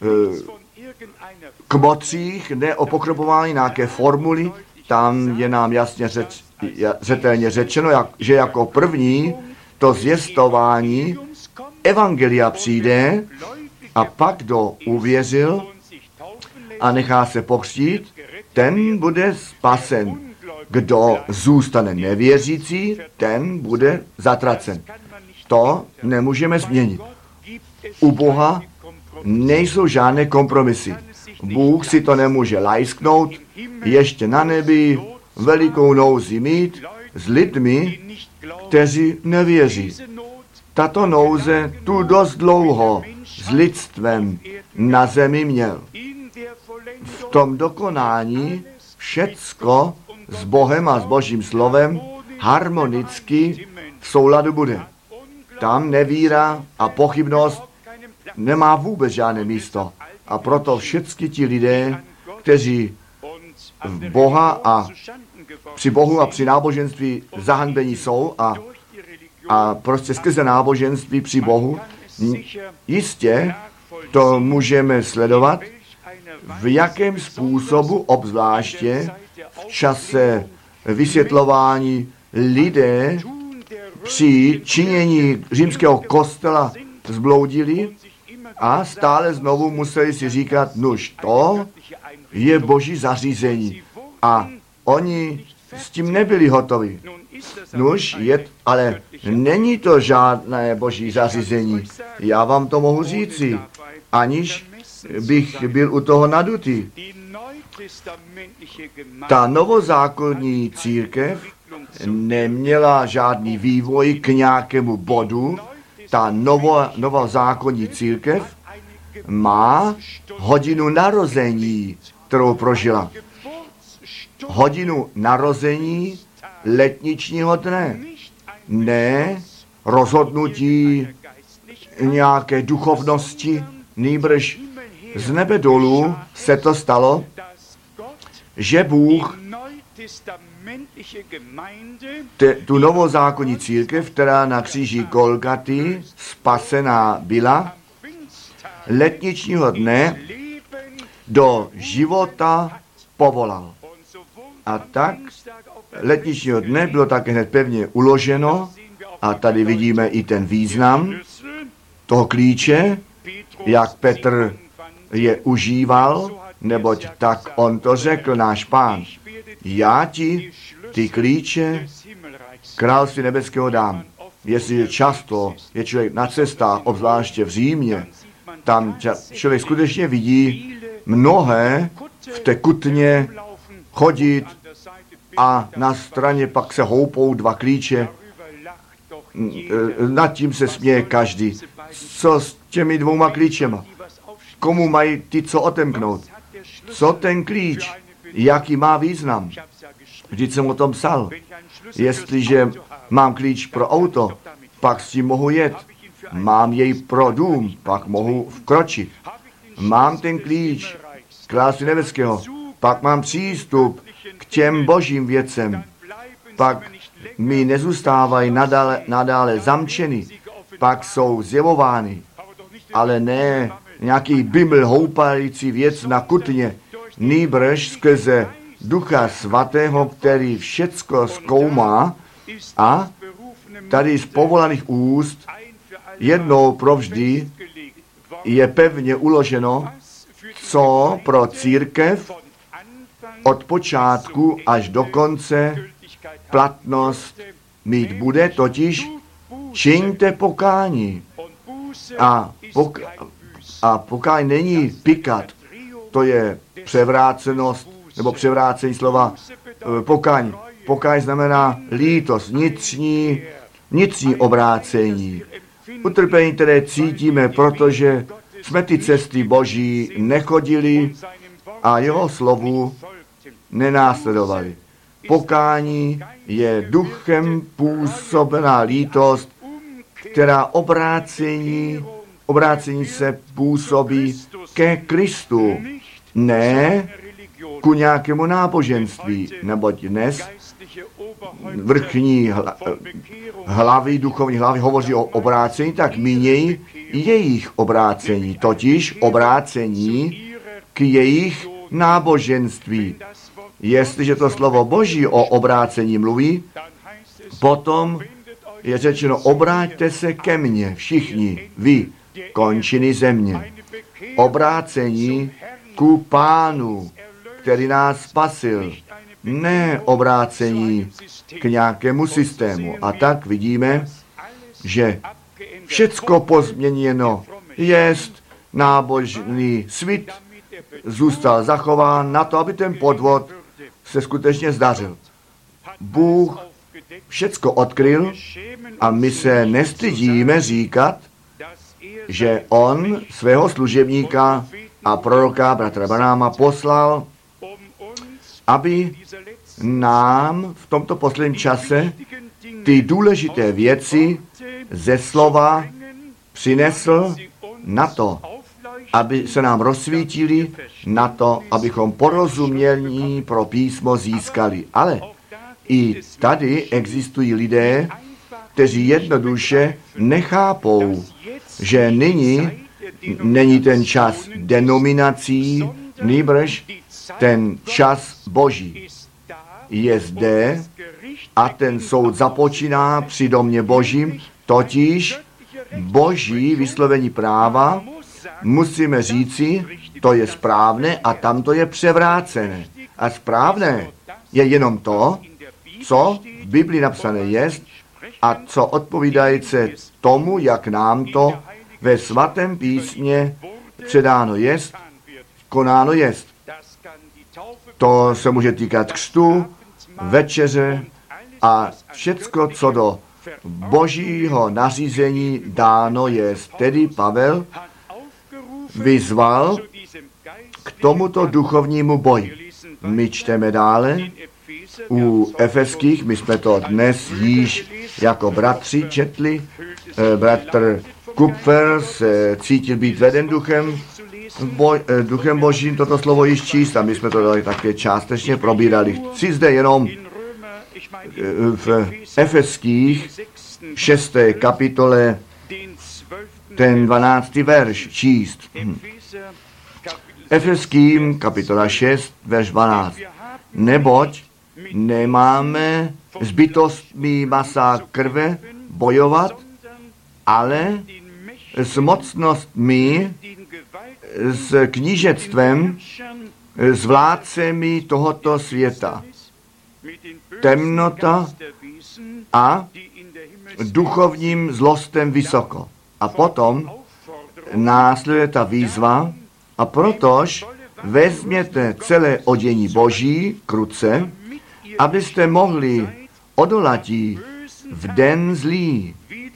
kmotřích, ne o pokropování nějaké formuly. Tam je nám jasně řeč, řetelně řečeno, jak, že jako první to zvěstování evangelia přijde a pak kdo uvěřil a nechá se pokřtít, ten bude spasen. Kdo zůstane nevěřící, ten bude zatracen. To nemůžeme změnit. U Boha nejsou žádné kompromisy. Bůh si to nemůže lajsknout, ještě na nebi velikou nouzi mít s lidmi, kteří nevěří. Tato nouze tu dost dlouho s lidstvem na zemi měl. V tom dokonání všecko s Bohem a s Božím slovem harmonicky v souladu bude. Tam nevíra a pochybnost nemá vůbec žádné místo. A proto všichni ti lidé, kteří v Boha a při Bohu a při náboženství zahanbení jsou a, a prostě skrze náboženství při Bohu, jistě to můžeme sledovat, v jakém způsobu obzvláště v čase vysvětlování lidé při činění římského kostela zbloudili a stále znovu museli si říkat, nuž to je Boží zařízení. A oni s tím nebyli hotovi. Nuž je, ale není to žádné Boží zařízení. Já vám to mohu říci, aniž bych byl u toho nadutý. Ta novozákonní církev neměla žádný vývoj k nějakému bodu. Ta novo, novozákonní církev má hodinu narození, kterou prožila. Hodinu narození letničního dne. Ne rozhodnutí nějaké duchovnosti, nýbrž z nebe dolů se to stalo, že Bůh te, tu novozákonní církev, která na kříži Golgaty spasená byla, letničního dne do života povolal. A tak letničního dne bylo také hned pevně uloženo, a tady vidíme i ten význam toho klíče, jak Petr je užíval, neboť tak on to řekl, náš Pán. Já ti ty klíče království nebeského dám. Jestliže často je člověk na cestách, obzvláště v Římě, tam člověk skutečně vidí mnohé v té kutně chodit a na straně pak se houpou dva klíče. Nad tím se směje každý. Co s těmi dvouma klíčema? Komu mají ty co otemknout? Co ten klíč? Jaký má význam? Vždyť jsem o tom psal. Jestliže mám klíč pro auto, pak s tím mohu jet. Mám jej pro dům, pak mohu vkročit. Mám ten klíč království nebeského, pak mám přístup k těm božím věcem. Pak mi nezůstávají nadále, nadále zamčeny, pak jsou zjevovány, ale ne nějaký bimbl houpající věc na kutně, nýbrž skrze Ducha Svatého, který všecko zkoumá a tady z povolaných úst jednou provždy je pevně uloženo, co pro církev od počátku až do konce platnost mít bude, totiž čiňte pokání. A, pok- a pokání není pikat, to je převrácenost, nebo převrácení slova e, pokání. Pokání znamená lítost, vnitřní, vnitřní obrácení. Utrpení, které cítíme, protože jsme ty cesty Boží nechodili a jeho slovu nenásledovali. Pokání je duchem působená lítost, která obrácení, obrácení se působí ke Kristu, ne ku nějakému náboženství, neboť dnes vrchní hlavy, duchovní hlavy hovoří o obrácení, tak mínějí jejich obrácení, totiž obrácení k jejich náboženství. Jestliže to slovo Boží o obrácení mluví, potom je řečeno, obráťte se ke mně, všichni, vy, končiny země. Obrácení ku Pánu, který nás spasil, ne obrácení k nějakému systému. A tak vidíme, že všecko pozměněno jest, nábožný svit zůstal zachován na to, aby ten podvod se skutečně zdařil. Bůh všecko odkryl a my se nestydíme říkat, že on svého služebníka a proroka bratra Branáma poslal, aby nám v tomto posledním čase ty důležité věci ze slova přinesl na to, aby se nám rozsvítili, na to, abychom porozumění pro písmo získali. Ale i tady existují lidé, kteří jednoduše nechápou, že nyní není ten čas denominací, nýbrž ten čas Boží je zde a ten soud započíná při domě Božím, totiž Boží vyslovení práva musíme říci, to je správné a tam to je převrácené. A správné je jenom to, co v Biblii napsané jest a co odpovídající tomu, jak nám to ve svatém písmě předáno jest, konáno jest. To se může týkat křtu, večeře a všecko, co do Božího nařízení dáno jest. Tedy Pavel vyzval k tomuto duchovnímu boji. My čteme dále u Efeských, my jsme to dnes již jako bratři četli, bratr Kupfer se cítil být veden duchem, boj, duchem Božím toto slovo již číst a my jsme to také částečně probírali. Chci zde jenom v Efeských šesté kapitole ten dvanáctý verš číst. Efeským kapitola šest, verš dvanáct. Neboť nemáme s bytostmi masa krve bojovat, ale s mocnostmi s knížectvem, s vládcemi tohoto světa. Temnota a duchovním zlostem vysoko. A potom následuje ta výzva, a protož vezměte celé odění Boží k ruce, abyste mohli odolatí v den zlý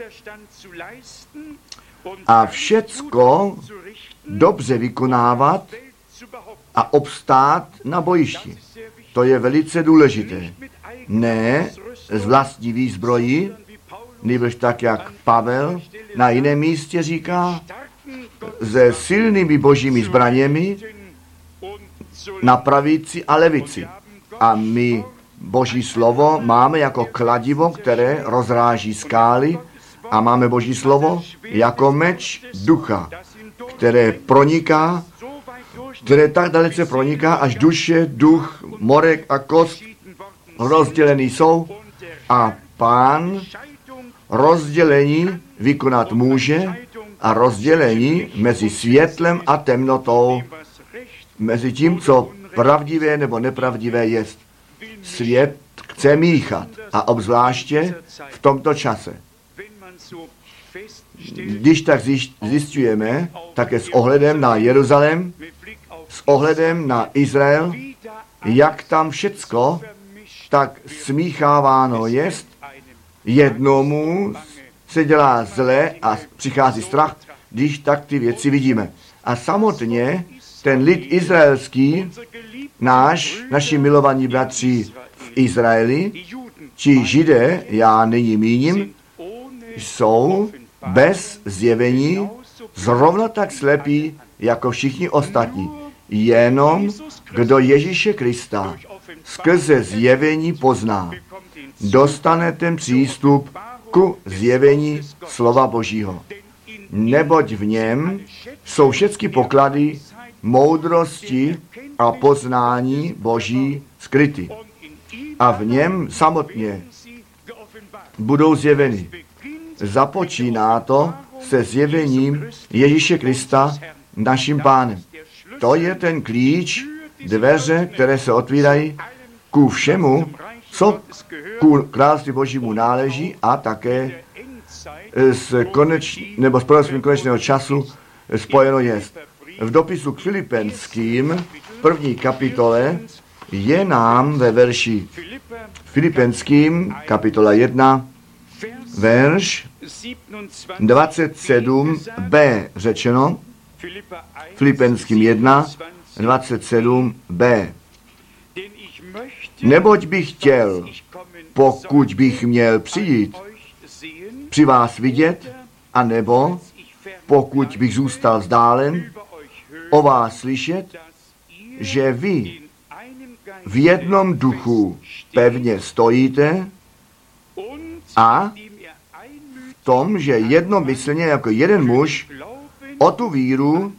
a všecko dobře vykonávat a obstát na bojišti. To je velice důležité. Ne z vlastní výzbroji, nebož tak, jak Pavel na jiném místě říká, se silnými božími zbraněmi na pravici a levici. A my Boží slovo máme jako kladivo, které rozráží skály, a máme Boží slovo jako meč ducha, které proniká, které tak dalece proniká, až duše, duch, morek a kost rozdělený jsou a Pán rozdělení vykonat může a rozdělení mezi světlem a temnotou, mezi tím, co pravdivé nebo nepravdivé jest. Svět chce míchat a obzvláště v tomto čase. Když tak zjišťujeme, také s ohledem na Jeruzalém, s ohledem na Izrael, jak tam všecko tak smícháváno jest, jednomu se dělá zle a přichází strach, když tak ty věci vidíme. A samotně ten lid izraelský, náš, naši milovaní bratři v Izraeli, či Židé, já nyní míním, jsou bez zjevení zrovna tak slepí, jako všichni ostatní. Jenom kdo Ježíše Krista skrze zjevení pozná, dostane ten přístup ku zjevení slova Božího. Neboť v něm jsou všechny poklady moudrosti a poznání Boží skryty. A v něm samotně budou zjeveny. Započíná to se zjevením Ježíše Krista, naším Pánem. To je ten klíč, dveře, které se otvírají ku všemu, co ku království Božímu náleží a také s koneč, nebo s proroctvím konečného času spojeno jest. V dopisu k Filipenským, první kapitole, je nám ve verši Filipenským, kapitola jedna, verš dvacet sedm b řečeno, Filipenským jedna, dvacet sedm b. Neboť bych chtěl, pokud bych měl přijít, při vás vidět, anebo pokud bych zůstal vzdálen, o vás slyšet, že vy v jednom duchu pevně stojíte a v tom, že jednomyslně jako jeden muž o tu víru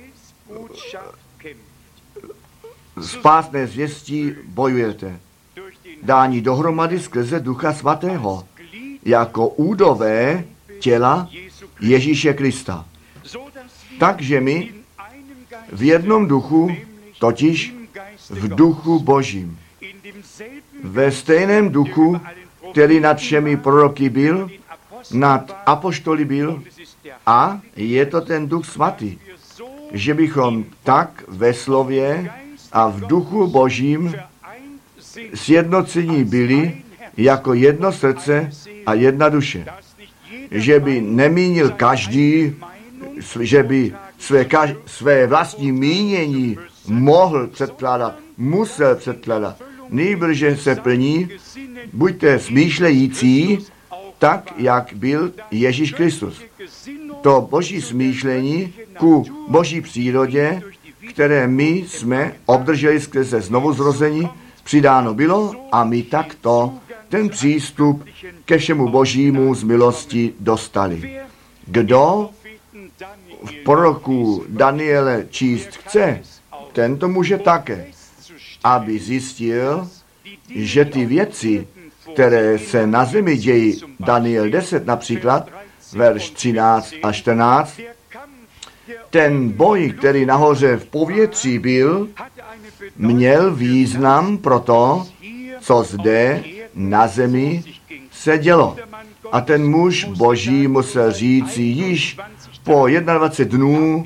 spásné zvěstí bojujete. Dání dohromady skrze Ducha Svatého, jako údové těla Ježíše Krista. Takže my v jednom duchu, totiž v duchu Božím, ve stejném duchu, který nad všemi proroky byl, nad apoštoly byl, a je to ten Duch Svatý, že bychom tak ve slově a v duchu Božím sjednocení byli jako jedno srdce a jedna duše. Že by nemínil každý, že by své, kaž, své vlastní mínění mohl předkládat, musel předkládat. Nýbrže se plní, buďte smýšlející, tak, jak byl Ježíš Kristus. To Boží smýšlení ku Boží přírodě, které my jsme obdrželi skrze znovuzrození, přidáno bylo a my takto ten přístup ke všemu Božímu z milosti dostali. Kdo v proroku Daniele číst chce, ten to může také, aby zjistil, že ty věci, které se na zemi dějí, Daniel deset například, verš třináct a čtrnáct, ten boj, který nahoře v povětří byl, měl význam pro to, co zde na zemi se dělo. A ten muž boží musel říci, již po dvacet jedna dnů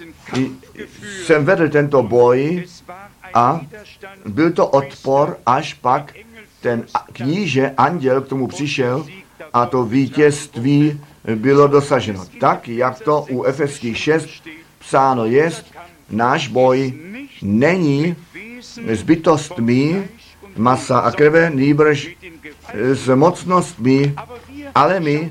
jsem vedl tento boj a byl to odpor, až pak ten kníže, anděl k tomu přišel a to vítězství bylo dosaženo. Tak, jak to u Efeských šest psáno jest, náš boj není s bytostmi masa a krve, nýbrž s mocnostmi, ale my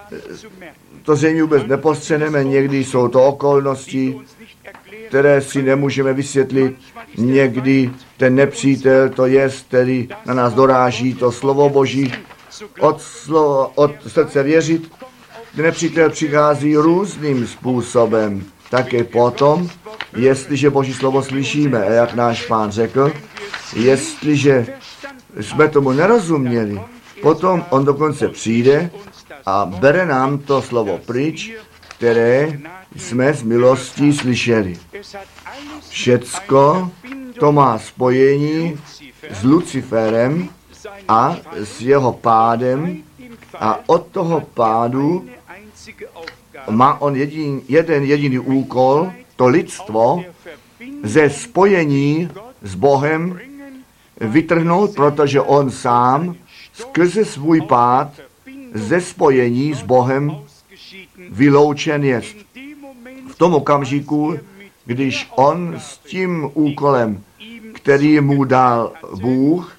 to zřejmě vůbec nepostřeneme, někdy jsou to okolnosti, které si nemůžeme vysvětlit, někdy ten nepřítel, to je, který na nás doráží, to slovo Boží, od, slovo, od srdce věřit, nepřítel přichází různým způsobem. Také potom, jestliže Boží slovo slyšíme, a jak náš Pán řekl, jestliže jsme tomu nerozuměli, potom on dokonce přijde a bere nám to slovo pryč, které jsme z milostí slyšeli. Všecko to má spojení s Luciferem a s jeho pádem a od toho pádu má on jedin, jeden jediný úkol, to lidstvo ze spojení s Bohem vytrhnout, protože on sám skrze svůj pád ze spojení s Bohem vyloučen jest. V tom okamžiku, když on s tím úkolem, který mu dal Bůh,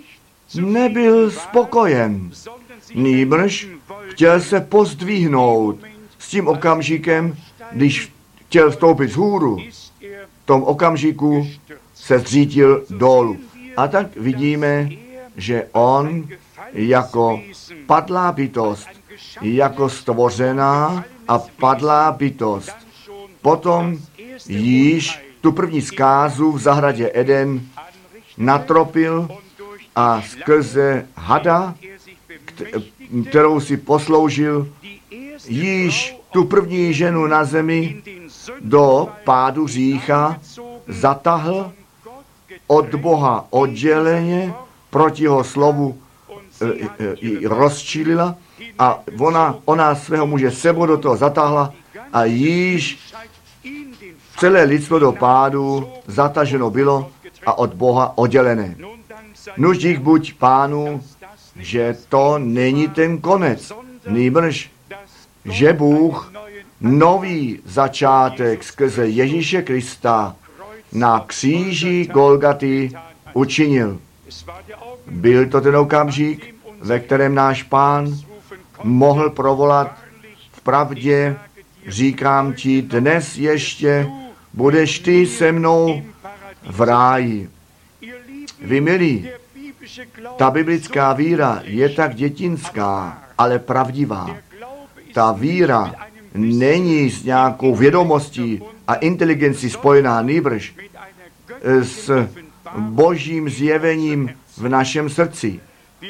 nebyl spokojen, nýbrž chtěl se pozdvihnout s tím okamžikem, když chtěl vstoupit z hůru, v tom okamžiku se zřítil dolů. A tak vidíme, že on jako padlá bytost, jako stvořená a padlá bytost, potom již tu první zkázu v zahradě Eden natropil a skrze hada, kterou si posloužil, již tu první ženu na zemi do pádu hřícha zatahl, od Boha odděleně, proti jeho slovu ji rozčílila a ona, ona svého muže sebou do toho zatáhla a již celé lidstvo do pádu zataženo bylo a od Boha oddělené. Nuž dík buď Pánu, že to není ten konec, nýbrž, že Bůh nový začátek skrze Ježíše Krista na kříži Golgaty učinil. Byl to ten okamžik, ve kterém náš Pán mohl provolat v pravdě, říkám ti, dnes ještě budeš ty se mnou v ráji. Vy milí, ta biblická víra je tak dětinská, ale pravdivá. Ta víra není s nějakou vědomostí a inteligencí spojená, nýbrž s božím zjevením v našem srdci.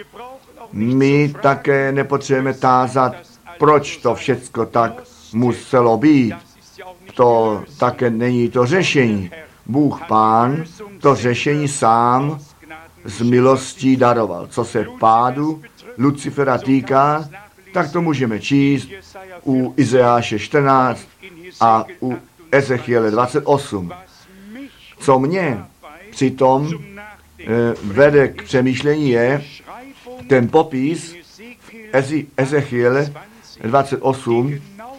My také nepotřebujeme tázat, proč to všecko tak muselo být. To také není to řešení. Bůh Pán to řešení sám z milostí daroval. Co se pádu Lucifera týká, tak to můžeme číst u Izajáše čtrnáct a u Ezechiele dvacet osm. Co mě přitom e, vede k přemýšlení je ten popis v Ezechiele dvacet osm,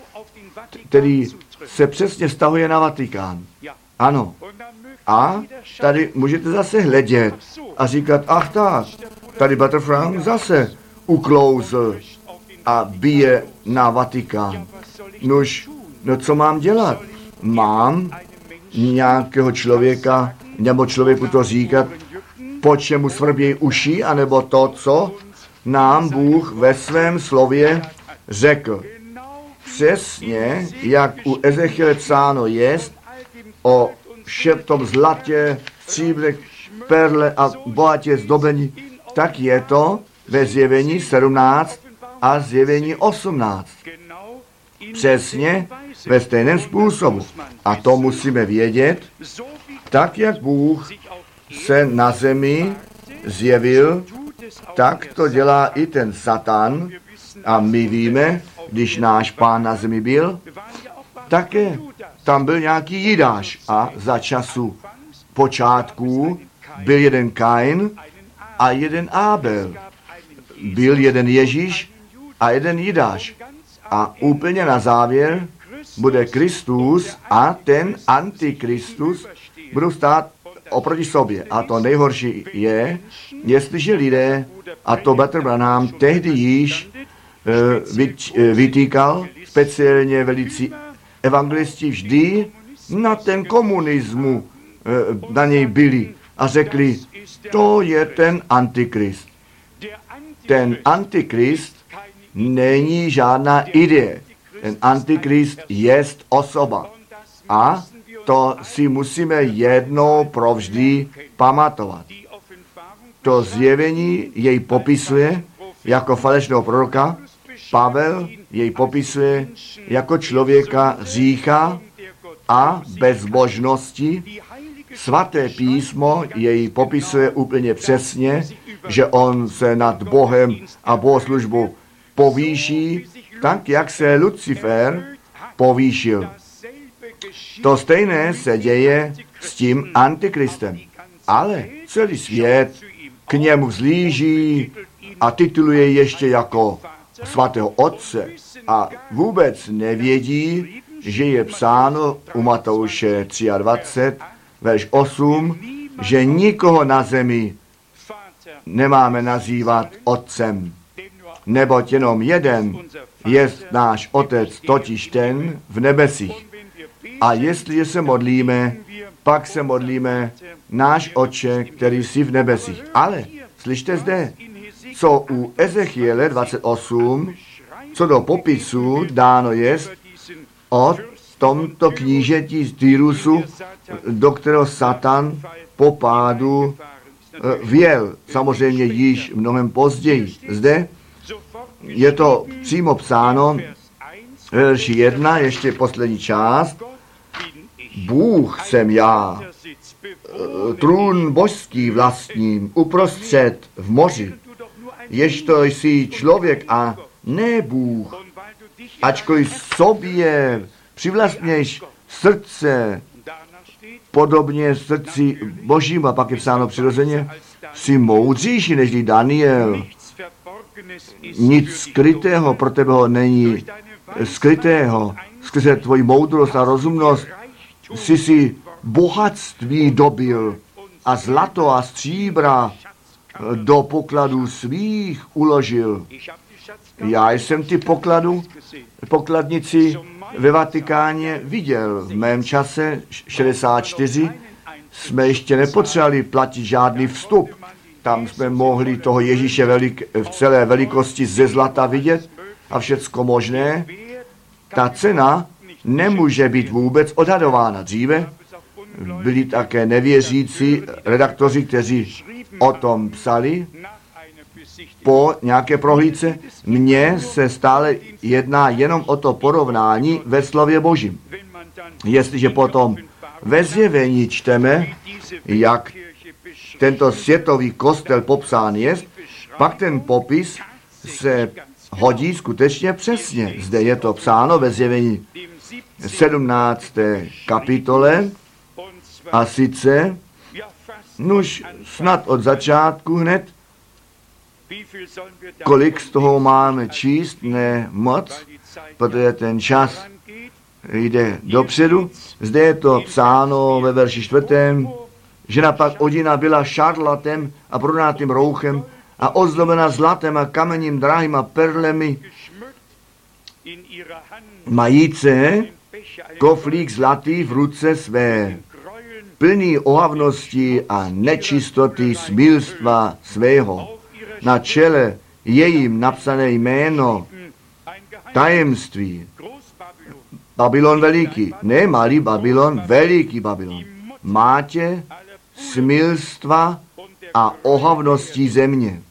který se přesně vztahuje na Vatikán. Ano. A tady můžete zase hledět a říkat, ach tak, tady Butterfrank zase uklouzl a bije na Vatikán. Nož, no co mám dělat? Mám nějakého člověka, nebo člověku to říkat, po čemu svrbějí uši, anebo to, co nám Bůh ve svém slově řekl. Přesně, jak u Ezechiele psáno jest, o šeptom zlatě, stříbrech, perle a bohatě zdobení, tak je to ve zjevení sedmnáct a zjevení osmnáct. Přesně, ve stejném způsobu. A to musíme vědět, tak jak Bůh se na zemi zjevil, tak to dělá i ten Satan. A my víme, když náš Pán na zemi byl, také tam byl nějaký Jidáš a za času počátků byl jeden Kain a jeden Abel. Byl jeden Ježíš a jeden Jidáš. A úplně na závěr bude Kristus a ten Antikristus budou stát oproti sobě. A to nejhorší je, jestliže lidé, a to Bratr Branham tehdy již e, vytýkal, speciálně velicí evangelisti vždy na ten komunismu e, na něj byli a řekli, to je ten Antikrist. Ten Antikrist není žádná idee. Ten Antikrist je osoba. A to si musíme jednou provždy pamatovat. To zjevení jej popisuje jako falešného proroka, Pavel jej popisuje jako člověka hřícha a bezbožnosti. Svaté písmo jej popisuje úplně přesně, že on se nad Bohem a bohoslužbou povýší, tak jak se Lucifer povýšil. To stejné se děje s tím Antikristem. Ale celý svět k němu vzlíží a tituluje ještě jako svatého otce a vůbec nevědí, že je psáno u Matouše dvacet tři, verš osm, že nikoho na zemi nemáme nazývat otcem, neboť jenom jeden je náš otec, totiž ten v nebesích. A jestli se modlíme, pak se modlíme, náš Otče, který jsi v nebesích. Ale slyšte zde, co u Ezechiele dvacet osm, co do popisu dáno jest o tomto knížeti z Tyrusu, do kterého Satan po pádu vjel, samozřejmě již mnohem později. Zde je to přímo psáno, verši jedna, ještě poslední část. Bůh jsem já, trůn božský vlastním, uprostřed v moři. Ježto jsi člověk a ne Bůh, ačkoliv sobě přivlastněš srdce, podobně srdci božím, a pak je psáno přirozeně, jsi moudřejší než Daniel. Nic skrytého pro tebe není skrytého. Skrze tvoji moudrost a rozumnost jsi si bohatství dobil a zlato a stříbra do pokladů svých uložil. Já jsem ty pokladu, pokladnici ve Vatikáně viděl. V mém čase šedesát čtyři jsme ještě nepotřebovali platit žádný vstup. Tam jsme mohli toho Ježíše velik, v celé velikosti ze zlata vidět a všecko možné. Ta cena nemůže být vůbec odhadována. Dříve byli také nevěřící redaktoři, kteří o tom psali po nějaké prohlídce. Mně se stále jedná jenom o to porovnání ve slově Božím. Jestliže potom ve zjevení čteme, jak tento světový kostel popsán je, pak ten popis se hodí skutečně přesně. Zde je to psáno ve zjevení sedmnácté kapitole a sice, nuž snad od začátku hned, kolik z toho máme číst, ne moc, protože ten čas jde dopředu. Zde je to psáno ve verši čtvrtém, že napak odina byla šarlatem a brunátým rouchem a ozdobena zlatem a kamením drahým a perlemi, majíce koflík zlatý v ruce své, plný ohavnosti a nečistoty smilstva svého. Na čele je jim napsané jméno, tajemství, Babylon veliký, ne malý Babylon, veliký Babylon. Mátě smilstva a ohavností země.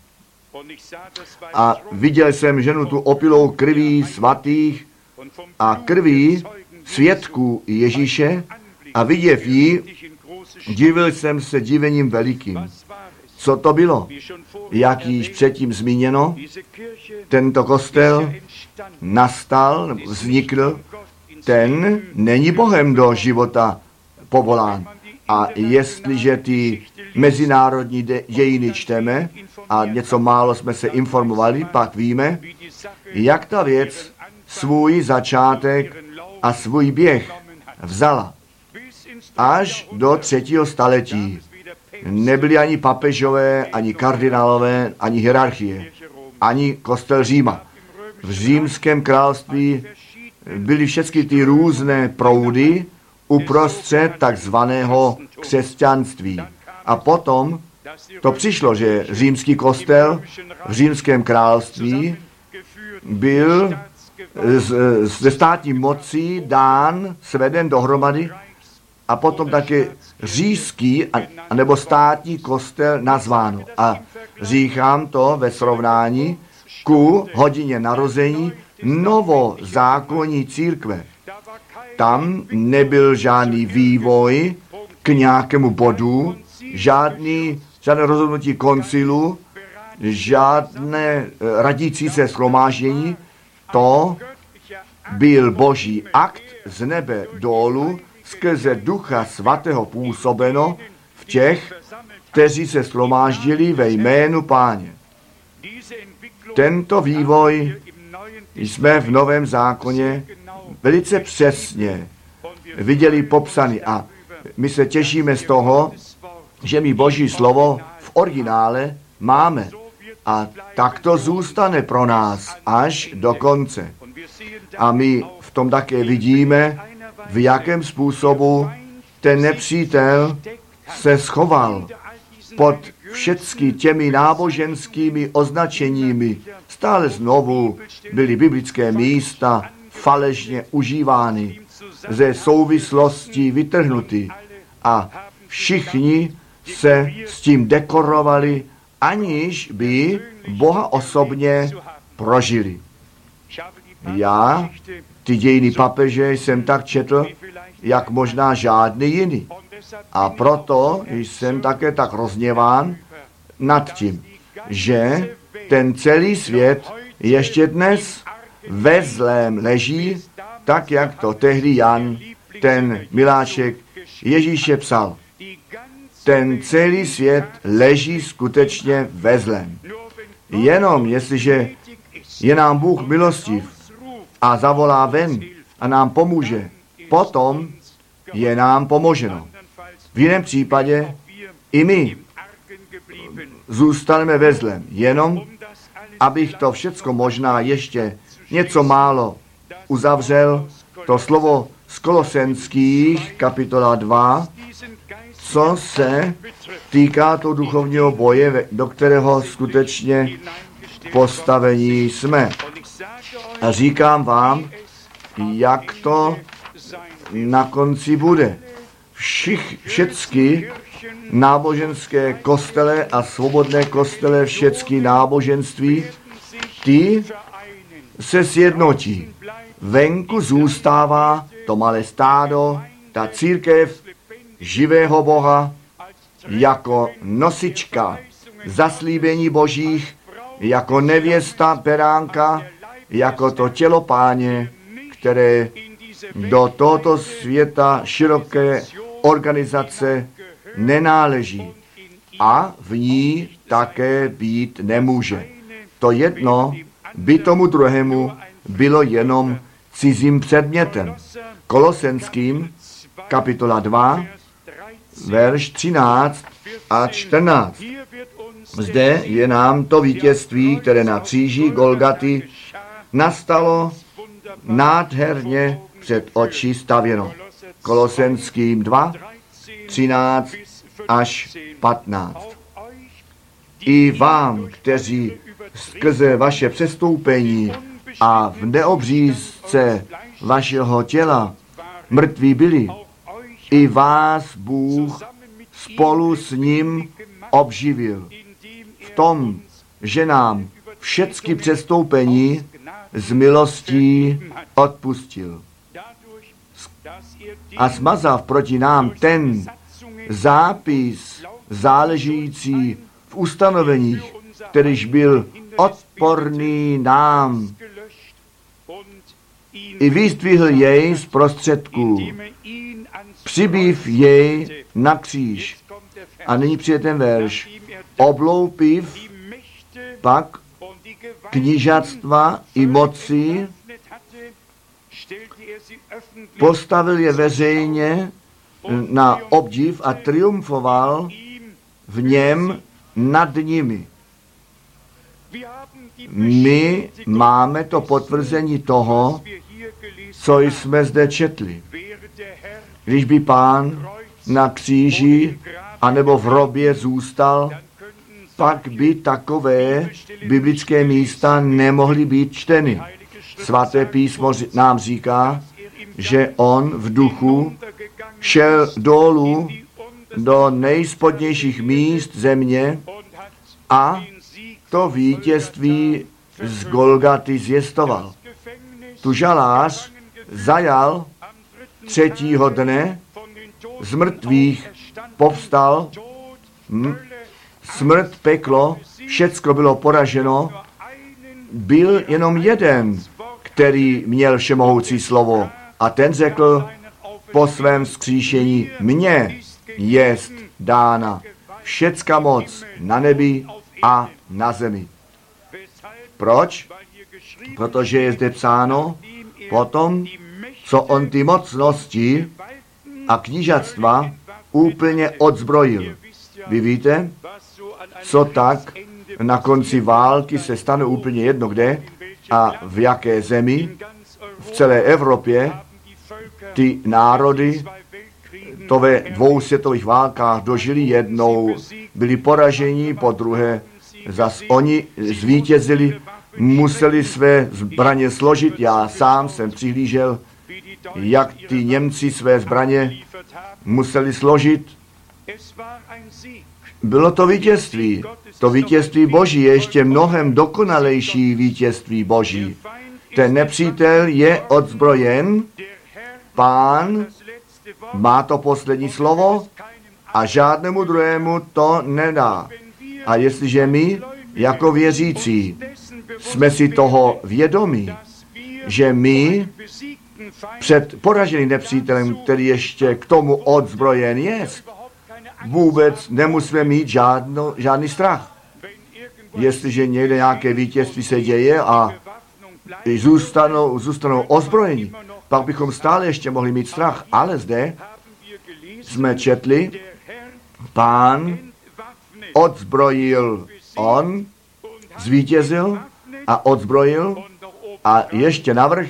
A viděl jsem ženu tu opilou krví svatých a krví svědků Ježíše a viděv ji, divil jsem se divením velikým. Co to bylo? Jak již předtím zmíněno, tento kostel nastal, vznikl, ten není Bohem do života povolán. A jestliže ty mezinárodní dějiny čteme a něco málo jsme se informovali, pak víme, jak ta věc svůj začátek a svůj běh vzala. Až do třetího staletí nebyli ani papežové, ani kardinálové, ani hierarchie, ani kostel Říma. V římském království byly všechny ty různé proudy uprostřed takzvaného křesťanství. A potom to přišlo, že římský kostel v římském království byl ze státní mocí dán, sveden dohromady a potom také říšský nebo státní kostel nazváno. A říkám to ve srovnání ku hodině narození novozákonní církve. Tam nebyl žádný vývoj k nějakému bodu, žádný, žádné rozhodnutí koncilu, žádné radící se shromáždění. To byl boží akt z nebe dolů, skrze Ducha Svatého působeno v těch, kteří se shromáždili ve jménu Páně. Tento vývoj jsme v Novém zákoně velice přesně viděli popsaný a my se těšíme z toho, že my Boží slovo v originále máme a tak to zůstane pro nás až do konce. A my v tom také vidíme, v jakém způsobu ten nepřítel se schoval pod všecky těmi náboženskými označeními. Stále znovu byly biblické místa falešně užívány, ze souvislostí vytrhnuty a všichni se s tím dekorovali, aniž by Boha osobně prožili. Já ty dějiny papeže jsem tak četl, jak možná žádný jiný. A proto jsem také tak rozněván nad tím, že ten celý svět ještě dnes ve zlém leží, tak jak to tehdy Jan, ten miláček Ježíše psal. Ten celý svět leží skutečně ve zlém. Jenom jestliže je nám Bůh milostiv a zavolá ven a nám pomůže, potom je nám pomoženo. V jiném případě i my zůstaneme ve zlém. Jenom, abych to všecko možná ještě něco málo uzavřel, to slovo z Kolosenských, kapitola dva, co se týká toho duchovního boje, do kterého skutečně postavení jsme. A říkám vám, jak to na konci bude. Všich, všecky náboženské kostele a svobodné kostele, všecky náboženství, ty se sjednotí. Venku zůstává to malé stádo, ta církev živého Boha jako nosička zaslíbení božích, jako nevěsta beránka, jako to tělo Páně, které do tohoto světa široké organizace nenáleží a v ní také být nemůže. To jedno by tomu druhému bylo jenom cizím předmětem. Kolosenským, kapitola dva, verš třináct a čtrnáct. Zde je nám to vítězství, které na kříži Golgaty nastalo nádherně před oči stavěno. Kolosenským dva, třináct až patnáct. I vám, kteří skrze vaše přestoupení a v neobřízce vašeho těla mrtví byli, i vás Bůh spolu s ním obživil v tom, že nám všechny přestoupení z milostí odpustil. a smazav proti nám ten zápis záležící v ustanoveních, kterýž byl odporný nám, i vyzdvihl jej z prostředků, přibýv jej na kříž. A nyní přijde ten verš. Obloupiv pak knížatstva i moci, postavil je veřejně na obdiv a triumfoval v něm nad nimi. My máme to potvrzení toho, co jsme zde četli. Když by Pán na kříži anebo v hrobě zůstal, pak by takové biblické místa nemohly být čteny. Svaté písmo nám říká, že on v duchu šel dolů do nejspodnějších míst země a to vítězství z Golgaty zjistoval. Tu žalář zajal třetího dne, z mrtvých povstal, m- smrt, peklo, všecko bylo poraženo, byl jenom jeden, který měl všemohoucí slovo a ten řekl po svém vzkříšení, mně jest dána všecka moc na nebi a na zemi. Proč? Protože je zde psáno, potom, co on ty mocnosti a knížatstva úplně odzbrojil. Vy víte, co tak na konci války se stane úplně jedno kde a v jaké zemi, v celé Evropě, ty národy to ve dvou světových válkách dožili jednou, byli poraženi, po druhé zas oni zvítězili, museli své zbraně složit. Já sám jsem přihlížel, jak ty Němci své zbraně museli složit. Bylo to vítězství. To vítězství Boží je ještě mnohem dokonalejší vítězství Boží. Ten nepřítel je odzbrojen, Pán má to poslední slovo a žádnému druhému to nedá. A jestliže my, jako věřící, jsme si toho vědomí, že my před poraženým nepřítelem, který ještě k tomu odzbrojen je, vůbec nemusíme mít žádno, žádný strach. Jestliže někde nějaké vítězství se děje a zůstanou, zůstanou ozbrojení, pak bychom stále ještě mohli mít strach. Ale zde jsme četli, Pán odzbrojil, on zvítězil a odzbrojil a ještě navrch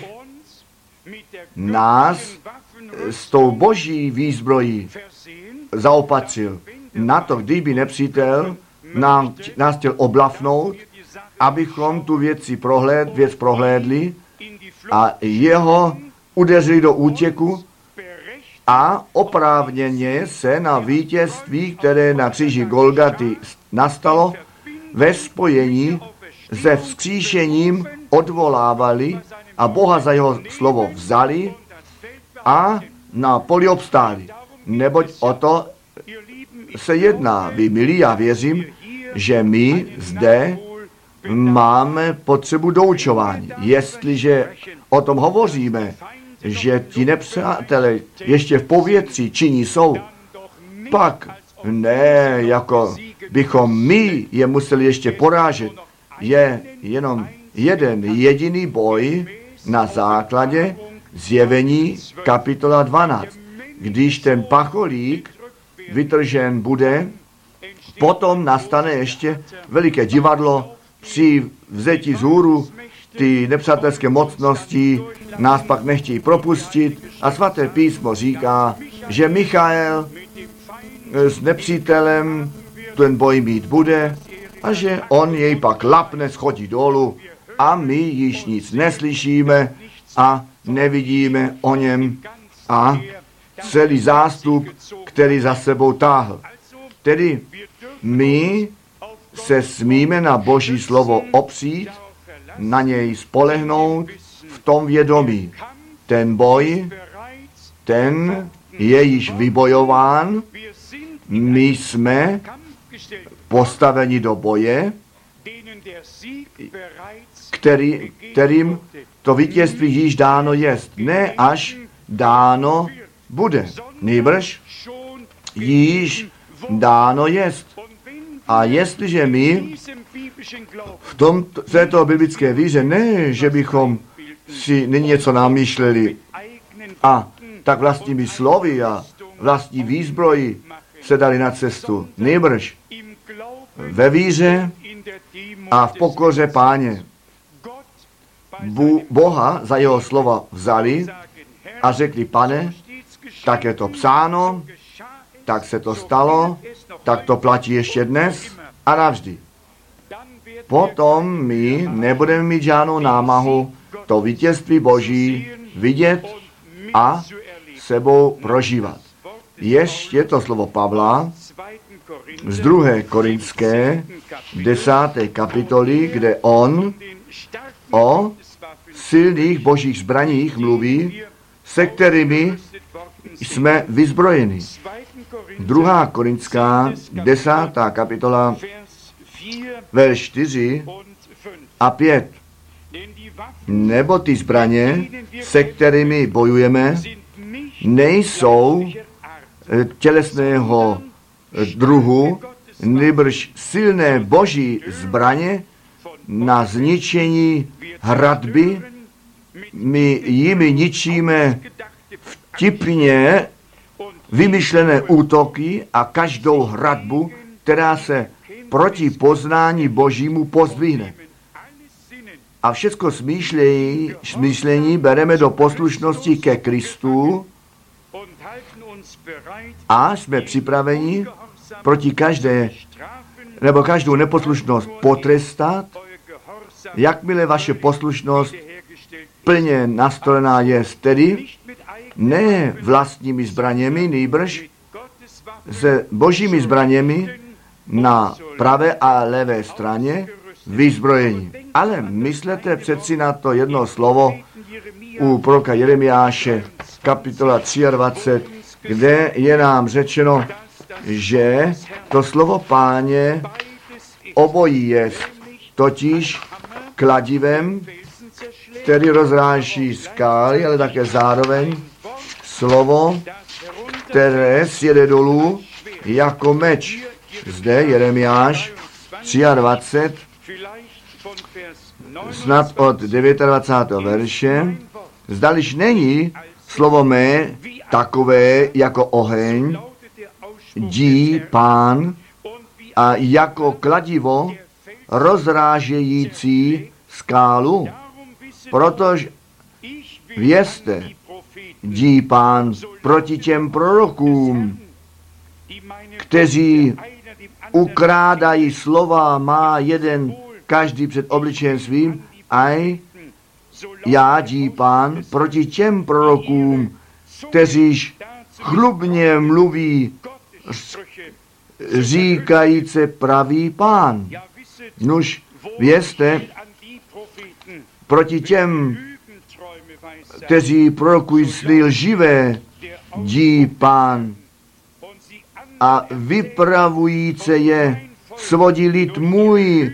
nás s tou boží výzbrojí zaopatřil. Na to, kdyby nepřítel nám, nás chtěl oblafnout, abychom tu věci prohléd, věc prohlédli a jeho udeřili do útěku a oprávněně se na vítězství, které na kříži Golgaty nastalo, ve spojení se vzkříšením odvolávali a Boha za jeho slovo vzali a na poli obstáli. Neboť o to se jedná. Vy, milí, já věřím, že my zde máme potřebu doučování. Jestliže o tom hovoříme, že ti nepřátelé ještě v povětří činí jsou, pak ne, jako bychom my je museli ještě porážet. Je jenom jeden jediný boj na základě Zjevení kapitola dvanáct. Když ten pacholík vytržen bude, potom nastane ještě veliké divadlo při vzetí zhůru. Ty nepřátelské mocnosti nás pak nechtějí propustit a svaté písmo říká, že Michael s nepřítelem ten boj mít bude a že on jej pak lapne, schodí dolů a my již nic neslyšíme a nevidíme o něm a celý zástup, který za sebou táhl. Tedy my se smíme na Boží slovo opřít, na něj spolehnout v tom vědomí. Ten boj, ten je již vybojován, my jsme postaveni do boje, který, kterým to vítězství již dáno jest. Ne až dáno bude. Nýbrž již dáno jest. A jestliže my v tom, této biblické víře, ne, že bychom si nyní něco namýšleli a tak vlastními slovy a vlastní výzbroji se dali na cestu. Nýbrž ve víře a v pokoře Páně Boha za jeho slova vzali a řekli, Pane, tak je to psáno, tak se to stalo, tak to platí ještě dnes a navždy. Potom my nebudeme mít žádnou námahu to vítězství Boží vidět a sebou prožívat. Ještě to slovo Pavla z druhé Korinské desáté kapitoly, kde on o silných božích zbraních mluví, se kterými jsme vyzbrojeni. Druhá Korintská desátá kapitola, verš čtyři a pět. Nebo ty zbraně, se kterými bojujeme, nejsou tělesného druhu, nýbrž silné boží zbraně na zničení hradby. My jimi ničíme vtipně vymyšlené útoky a každou hradbu, která se proti poznání Božímu pozdvihne. A všechno smýšlení, smýšlení bereme do poslušnosti ke Kristu a jsme připraveni proti každé nebo každou neposlušnost potrestat, jakmile vaše poslušnost plně nastolená je, tedy ne vlastními zbraněmi, nýbrž se božími zbraněmi na pravé a levé straně vyzbrojení. Ale myslete přeci na to jedno slovo u proroka Jeremiáše, kapitola dvacet tři, kde je nám řečeno, že to slovo Páně obojí je, totiž kladivem, který rozráží skály, ale také zároveň slovo, které sjede dolů jako meč. Zde Jeremiáš dvacet tři, snad od dvacátého devátého verše, zdališ není slovo mé takové jako oheň, dí Pán, a jako kladivo rozrážející skálu, protože vězte, dí Pán proti těm prorokům, kteří ukrádají slova, má jeden každý před obličejem svým, aj já, dí Pán, proti těm prorokům, kteříž chlubně mluví, říkajíce pravý Pán. Nuž, vězte, proti těm, kteří prorokují sny lživé, dí Pán, a vypravujíce je svodí lid můj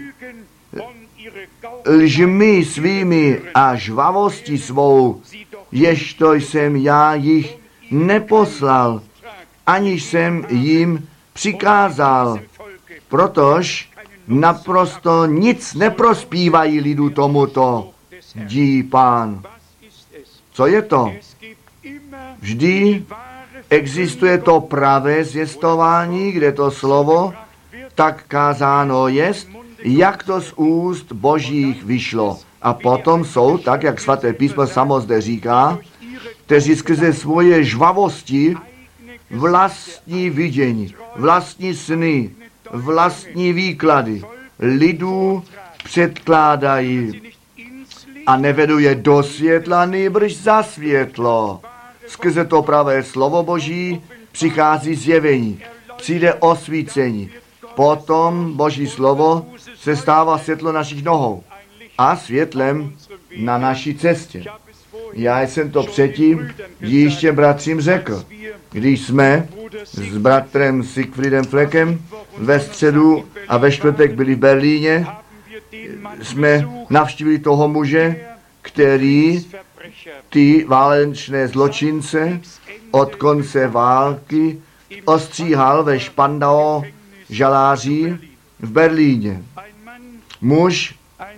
lžmi svými a žvavostí svou, ježto jsem já jich neposlal, aniž jsem jim přikázal, protož naprosto nic neprospívají lidu tomuto, dí Pán. Co je to? Vždy existuje to pravé zvěstování, kde to slovo tak kázáno jest, jak to z úst božích vyšlo. A potom jsou, tak jak svaté písmo samo zde říká, kteří skrze svoje žvavosti vlastní vidění, vlastní sny, vlastní výklady lidu předkládají a nevedou je do světla, nýbrž za světlo. Skrze to pravé slovo Boží přichází zjevení, přijde osvícení. Potom Boží slovo se stává světlo našich nohou a světlem na naší cestě. Já jsem to předtím již těm bratřím řekl, když jsme s bratrem Siegfriedem Fleckem ve středu a ve čtvrtek byli v Berlíně, jsme navštívili toho muže, který ty válečné zločince od konce války ostříhal ve Spandau žaláří v Berlíně. Muž,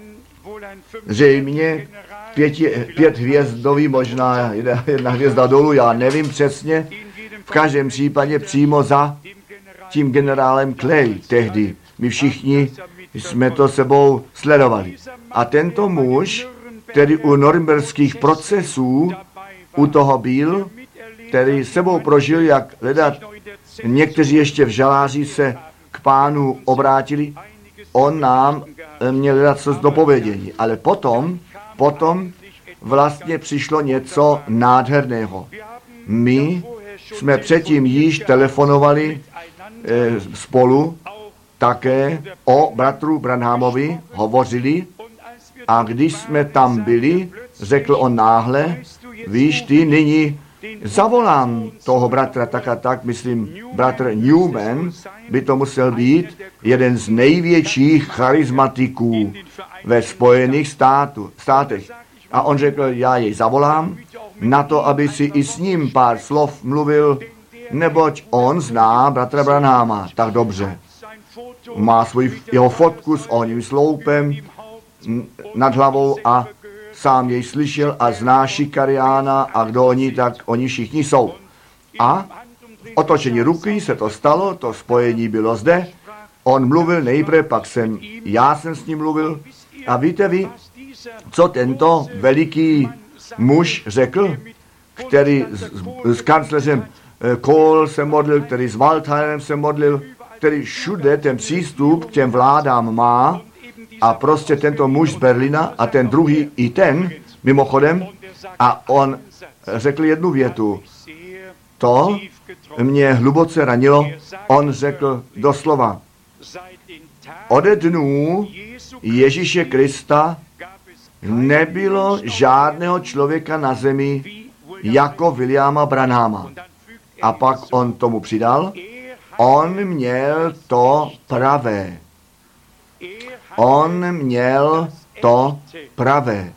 zřejmě pěti, pět hvězdový, možná jedna, jedna hvězda dolů, já nevím přesně, v každém případě přímo za tím generálem Clay tehdy. My všichni jsme to sebou sledovali. A tento muž, který u norimberských procesů u toho byl, který sebou prožil, jak hledat, někteří ještě v žaláři se k pánu obrátili, on nám měl hledat co z dopovědění. Ale potom, potom vlastně přišlo něco nádherného. My jsme předtím již telefonovali e, spolu také o bratru Branhamovi, hovořili, a když jsme tam byli, řekl on náhle, víš, ty nyní zavolám toho bratra tak a tak, myslím, bratr Newman by to musel být jeden z největších charismatiků ve Spojených státu, státech. A on řekl, já jej zavolám na to, aby si i s ním pár slov mluvil, neboť on zná bratra Branhama tak dobře. Má svůj, jeho fotku s oním sloupem nad hlavou a sám jej slyšel a zná Šikariána a kdo oni, tak oni všichni jsou. A v otočení ruky se to stalo, to spojení bylo zde. On mluvil nejprve, pak jsem, já jsem s ním mluvil. A víte vy, co tento veliký muž řekl, který s, s kancléřem Kohl se modlil, který s Waldheimem se modlil, který všude ten přístup k těm vládám má, a prostě tento muž z Berlína a ten druhý i ten, mimochodem, a on řekl jednu větu. To mě hluboce ranilo. On řekl doslova, ode dnů Ježíše Krista nebylo žádného člověka na zemi jako Williama Branhama. A pak on tomu přidal, on měl to pravé. On měl to pravé.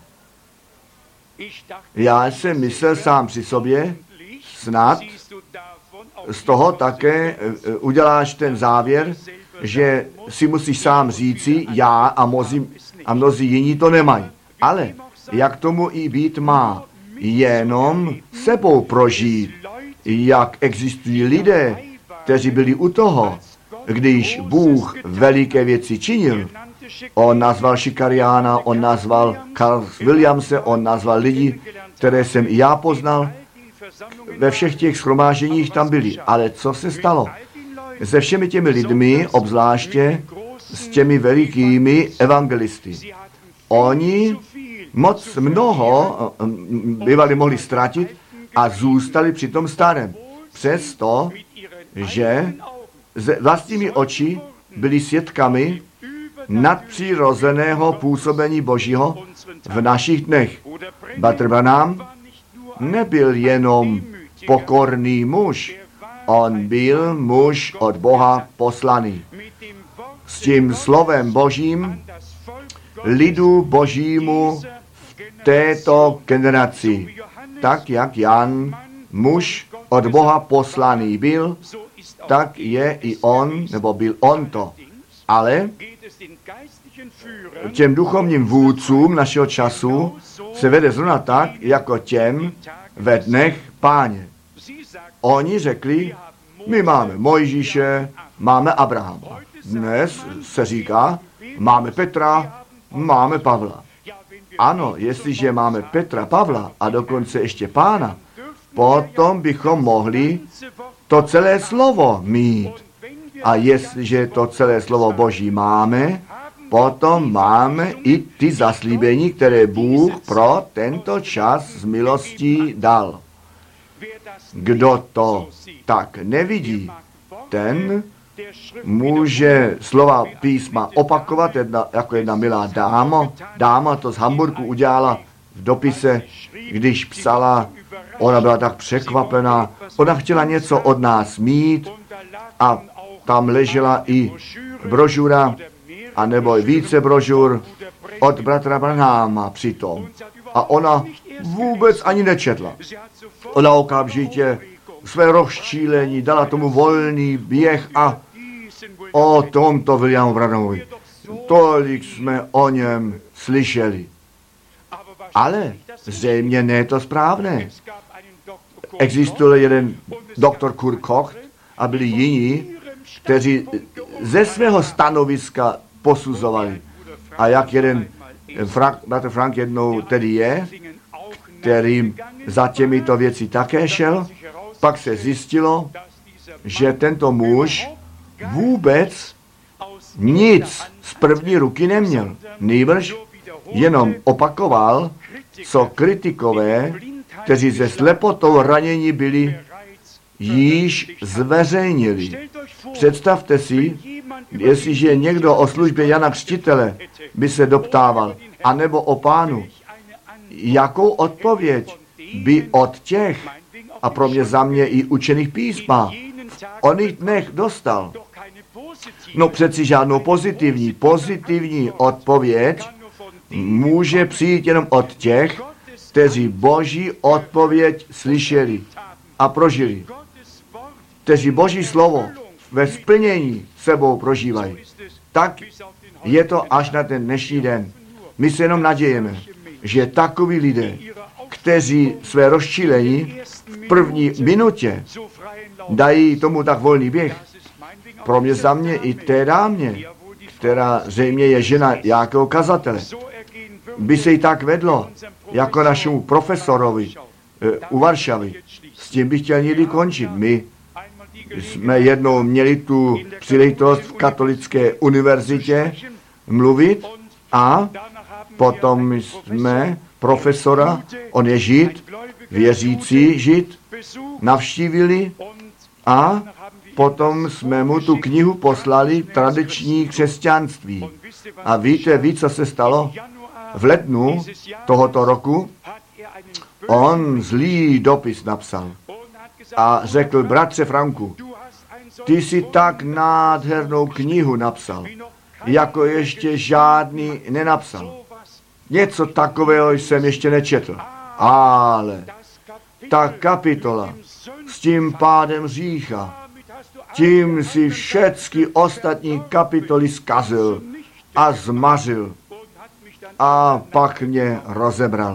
Já jsem myslel sám při sobě, snad z toho také uděláš ten závěr, že si musíš sám říci, já a mnozí, a mnozí jiní to nemají. Ale jak tomu i být má, jenom sebou prožít, jak existují lidé, kteří byli u toho, když Bůh veliké věci činil. On nazval Šikariána, on nazval Carl Williamse, on nazval lidi, které jsem i já poznal. Ve všech těch shromáženích tam byli. Ale co se stalo? Se všemi těmi lidmi, obzvláště s těmi velikými evangelisty. Oni moc mnoho bývali mohli ztratit a zůstali při tom starém. Přesto, že s vlastními oči byli svědkami nadpřirozeného působení Božího v našich dnech. Bratr Branham nebyl jenom pokorný muž, on byl muž od Boha poslaný. S tím slovem Božím, lidu Božímu v této generaci, tak jak Jan, muž od Boha poslaný byl, tak je i on, nebo byl on to. Ale těm duchovním vůdcům našeho času se vede zrovna tak, jako těm ve dnech Páně. Oni řekli, my máme Mojžíše, máme Abrahama. Dnes se říká, máme Petra, máme Pavla. Ano, jestliže máme Petra, Pavla a dokonce ještě Pána, potom bychom mohli to celé slovo mít. A jestliže to celé slovo Boží máme, potom máme i ty zaslíbení, které Bůh pro tento čas z milostí dal. Kdo to tak nevidí, ten může slova písma opakovat, jedna, jako jedna milá dáma. Dáma to z Hamburgu udělala v dopise, když psala, ona byla tak překvapená, ona chtěla něco od nás mít a tam ležela i brožura, anebo více brožur od bratra Branhama přitom. A ona vůbec ani nečetla. Ona okamžitě své rozčílení dala tomu volný běh a o tomto Williamu Branhamovi. Tolik jsme o něm slyšeli. Ale zřejmě ne je to správné. Existuje jeden doktor Kurt Koch a byli jiní, kteří ze svého stanoviska posuzovali. A jak jeden Frank, bratr Frank jednou tedy je, který za těmito věci také šel, pak se zjistilo, že tento muž vůbec nic z první ruky neměl. Nýbrž jenom opakoval, co kritikové, kteří ze slepotou ranění byli, již zveřejnili. Představte si, jestliže někdo o službě Jana Křtitele by se doptával, anebo o Pánu, jakou odpověď by od těch, a pro mě za mě i učených písma, v oných dnech dostal. No přeci žádnou pozitivní, pozitivní odpověď může přijít jenom od těch, kteří Boží odpověď slyšeli a prožili. Kteří Boží slovo ve splnění sebou prožívají. Tak je to až na ten dnešní den. My se jenom nadějeme, že takoví lidé, kteří své rozčílení v první minutě dají tomu tak volný běh, pro mě za mě i té dámě, která zřejmě je žena jakého kazatele, by se jí tak vedlo, jako našemu profesorovi e, u Varšavy. S tím bych chtěl někdy končit. My jsme jednou měli tu příležitost v katolické univerzitě mluvit a potom jsme profesora, on je žid, věřící žid, navštívili a potom jsme mu tu knihu poslali Tradiční křesťanství. A víte, ví, co se stalo? V lednu tohoto roku on zlý dopis napsal a řekl, bratře Franku, ty si tak nádhernou knihu napsal, jako ještě žádný nenapsal. Něco takového jsem ještě nečetl. Ale ta kapitola s tím pádem řícha, tím si všechny ostatní kapitoly zkazil a zmařil a pak mě rozebral.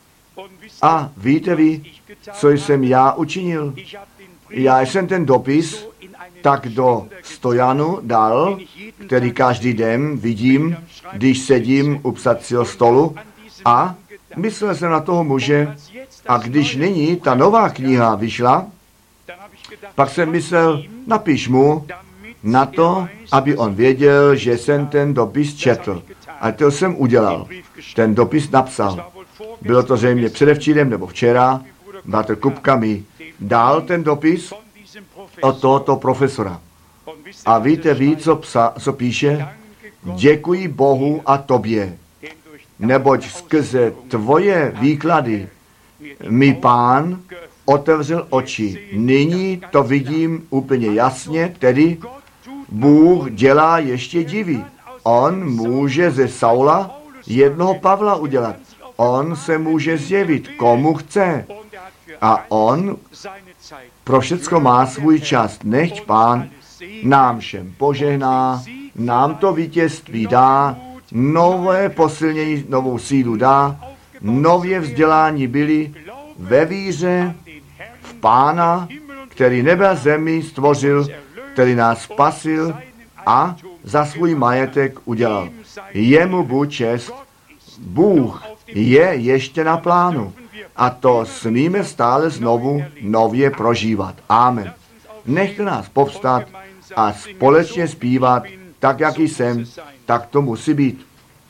A víte vy, co jsem já učinil? Já jsem ten dopis tak do stojanu dal, který každý den vidím, když sedím u psacího stolu, a myslel jsem na toho muže, a když nyní ta nová kniha vyšla, pak jsem myslel, napiš mu na to, aby on věděl, že jsem ten dopis četl. A to jsem udělal. Ten dopis napsal. Bylo to zřejmě předevčírem nebo včera. Bratr Kupka mi dal ten dopis od tohoto profesora. A víte, ví, co, psa, co píše? Děkuji Bohu a tobě, neboť skrze tvoje výklady mi Pán otevřel oči. Nyní to vidím úplně jasně, tedy Bůh dělá ještě divy. On může ze Saula jednoho Pavla udělat. On se může zjevit, komu chce. A on pro všecko má svůj čas. Nechť Pán nám všem požehná, nám to vítězství dá, nové posilnění, novou sílu dá, nově vzdělání byli ve víře v Pána, který nebe a zemi stvořil, který nás spasil a za svůj majetek udělal. Jemu buď čest, Bůh je ještě na plánu a to smíme stále znovu nově prožívat. Amen. Nechte nás povstat a společně zpívat, tak jak jsem, tak to musí být.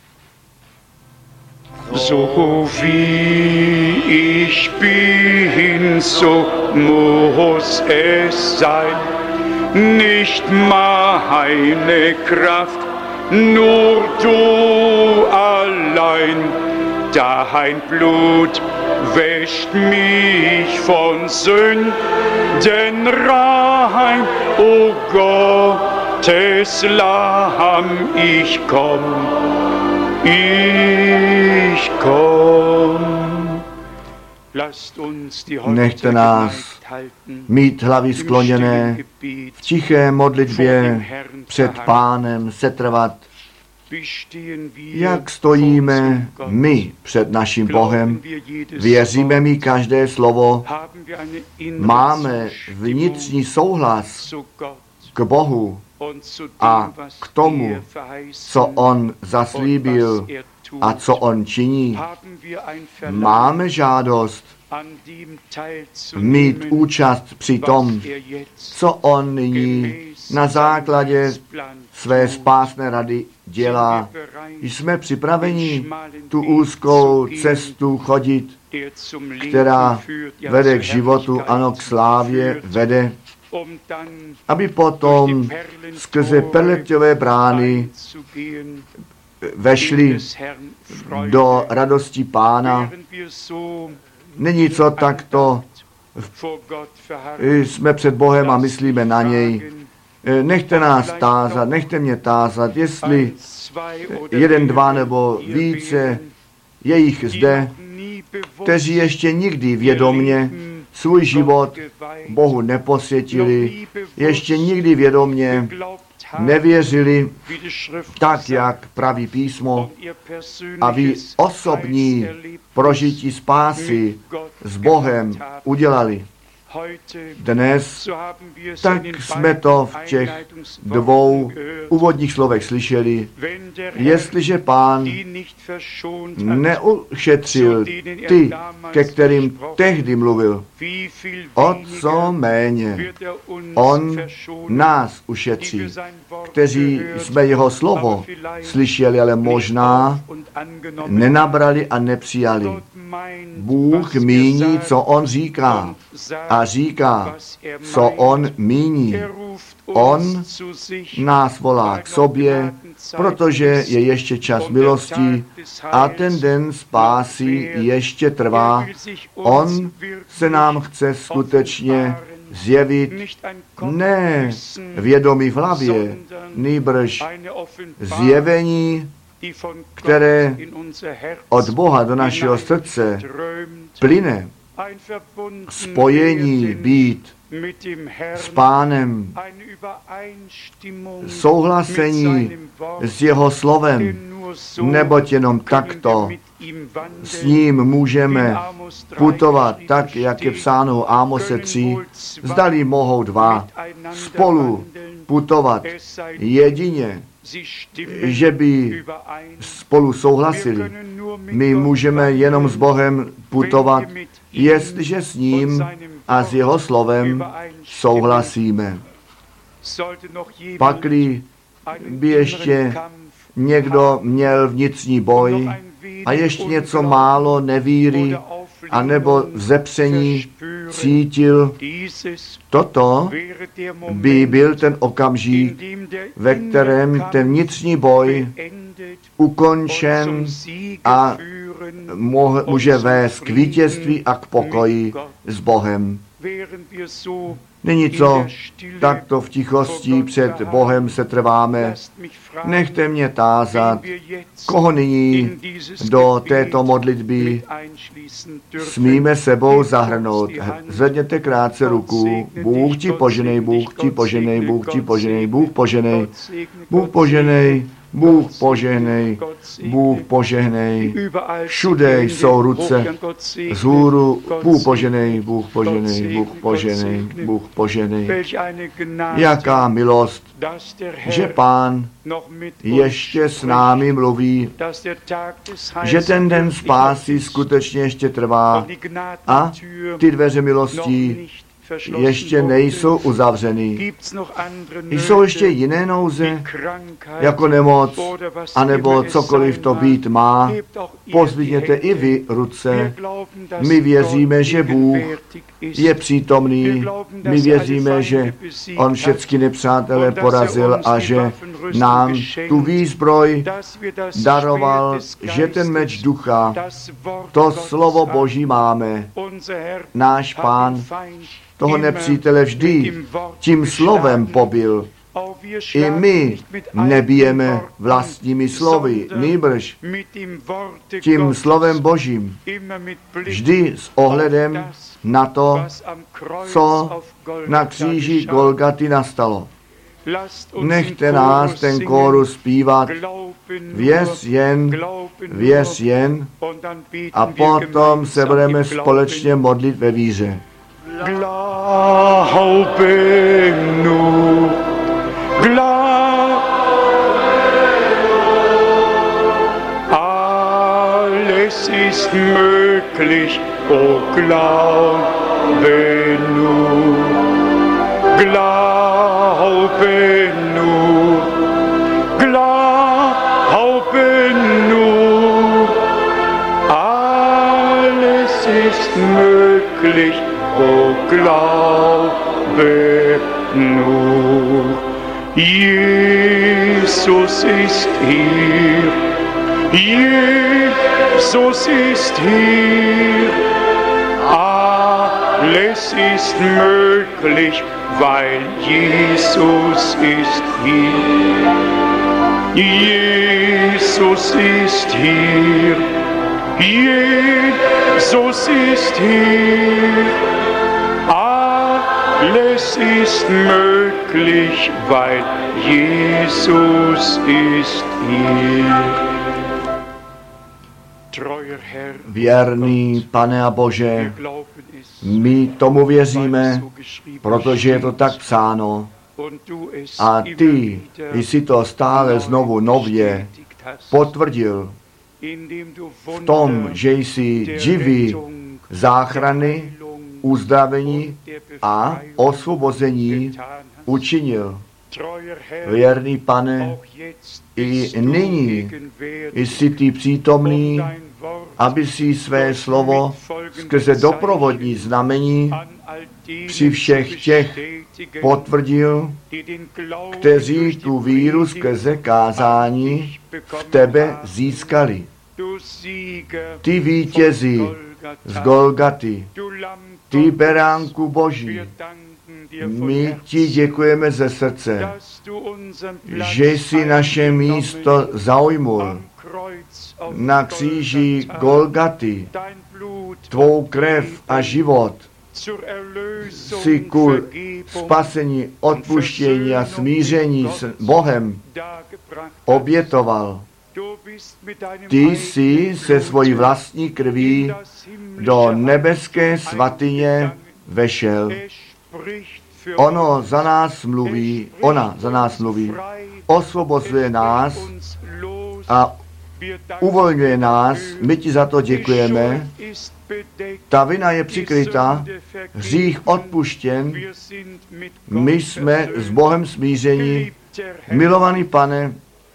So wie ich bin, so muss es sein. Nicht meine Kraft, nur du allein. Dein Blut wäscht mich von Sünden rein, o Gottes Lamm, ich komm, ich komm. Nechte nás mít hlavy skloněné v tiché modlitbě před Pánem setrvat. Jak stojíme my před naším Bohem, věříme mi každé slovo, máme vnitřní souhlas k Bohu a k tomu, co On zaslíbil a co On činí. Máme žádost mít účast při tom, co On nyní na základě své spásné rady dělá. Jsme připraveni tu úzkou cestu chodit, která vede k životu, ano, k slávě vede, aby potom skrze perleťové brány vešli do radosti Pána. Není co takto, jsme před Bohem a myslíme na něj. Nechte nás tázat, nechte mě tázat, jestli jeden, dva nebo více je jich zde, kteří ještě nikdy vědomně svůj život Bohu neposvětili, ještě nikdy vědomně nevěřili tak, jak praví písmo, a vy osobní prožití spásy s Bohem udělali. Dnes, tak jsme to v těch dvou úvodních slovech slyšeli, jestliže Pán neušetřil ty, ke kterým tehdy mluvil, o co méně On nás ušetří, kteří jsme jeho slovo slyšeli, ale možná nenabrali a nepřijali. Bůh míní, co On říká, a říká, co On míní. On nás volá k sobě, protože je ještě čas milosti a ten den spásy ještě trvá. On se nám chce skutečně zjevit, ne vědomí v hlavě, nýbrž zjevení, které od Boha do našeho srdce plyne, spojení být s Pánem, souhlasení s jeho slovem, neboť jenom takto s ním můžeme putovat, tak, jak je psáno v Ámose tři, zdali mohou dva spolu putovat jedině, že by spolu souhlasili. My můžeme jenom s Bohem putovat, jestliže s ním a s jeho slovem souhlasíme. Pakli by ještě někdo měl vnitřní boj a ještě něco málo nevíry anebo vzepření cítil, toto by byl ten okamžik, ve kterém ten vnitřní boj ukončen a může vést k vítězství a k pokoji s Bohem. Nyní co, takto v tichosti před Bohem se trváme. Nechte mě tázat, koho nyní do této modlitby smíme sebou zahrnout. Zvedněte krátce ruku. Bůh ti poženej, Bůh ti poženej, Bůh ti poženej, Bůh poženej, Bůh poženej, Bůh poženej, Bůh poženej. Všude jsou ruce vzhůru. Bůh poženej, Bůh poženej, Bůh poženej, Bůh poženej. Jaká milost, že Pán ještě s námi mluví, že ten den spásy skutečně ještě trvá a ty dveře milostí ještě nejsou uzavřeny. Jsou ještě jiné nouze, jako nemoc, anebo cokoliv to být má. Pozvidněte i vy ruce. My věříme, že Bůh je přítomný. My věříme, že On všechny nepřátelé porazil a že nám tu výzbroj daroval, že ten meč ducha, to slovo Boží máme. Náš Pán toho nepřítele vždy tím slovem pobil. I my nebijeme vlastními slovy, nýbrž tím slovem Božím. Vždy s ohledem na to, co na kříži Golgaty nastalo. Nechte nás ten kórus zpívat, věř jen, věř jen, a potom se budeme společně modlit ve víře. Glaube nur, glaube, alles ist möglich, o glaube nur, glaube nur, glaube nur, alles ist möglich, o glaube nur. Jesus ist hier, Jesus ist hier, alles ist möglich, weil Jesus ist hier. Jesus ist hier, Jesus ist hier, alles ist möglich, weil Jesus ist hier. Věrný Pane a Bože, my tomu věříme, protože je to tak psáno. A ty jsi to stále znovu nově potvrdil v tom, že jsi divy záchrany, uzdravení a osvobození učinil. Věrný Pane, i nyní jsi ty přítomný, aby si své slovo skrze doprovodní znamení při všech těch potvrdil, kteří tu víru skrze kázání v tebe získali. Ty vítězi z Golgaty, ty beránku Boží, my ti děkujeme ze srdce, že jsi naše místo zaujmul na kříži Golgaty. Tvou krev a život si ku spasení, odpuštění a smíření s Bohem obětoval. Ty jsi se svojí vlastní krví do nebeské svatyně vešel. Ono za nás mluví, ona za nás mluví, osvobozuje nás a uvolňuje nás, my ti za to děkujeme. Ta vina je přikryta, hřích odpuštěn, my jsme s Bohem smíření. Milovaný Pane,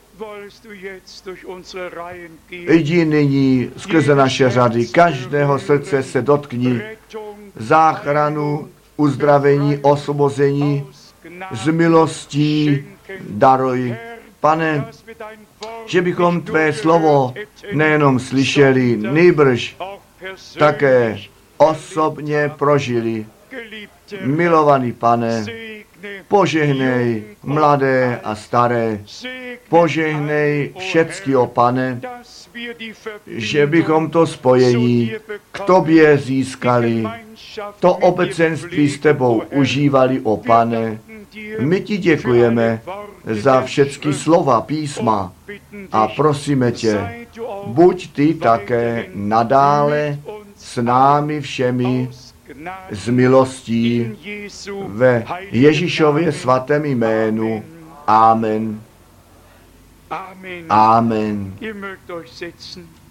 jdi nyní skrze naše řady, každého srdce se dotkni, záchranu, uzdravení, osvobození, z milostí daruj. Pane, že bychom tvé slovo nejenom slyšeli, nýbrž také osobně prožili. Milovaný Pane, požehnej mladé a staré, požehnej všecky, Pane, že bychom to spojení k tobě získali, to obecenství s tebou užívali, o Pane. My ti děkujeme za všechny slova písma a prosíme tě, buď ty také nadále s námi všemi z milostí ve Ježíšově svatém jménu. Amen. Amen.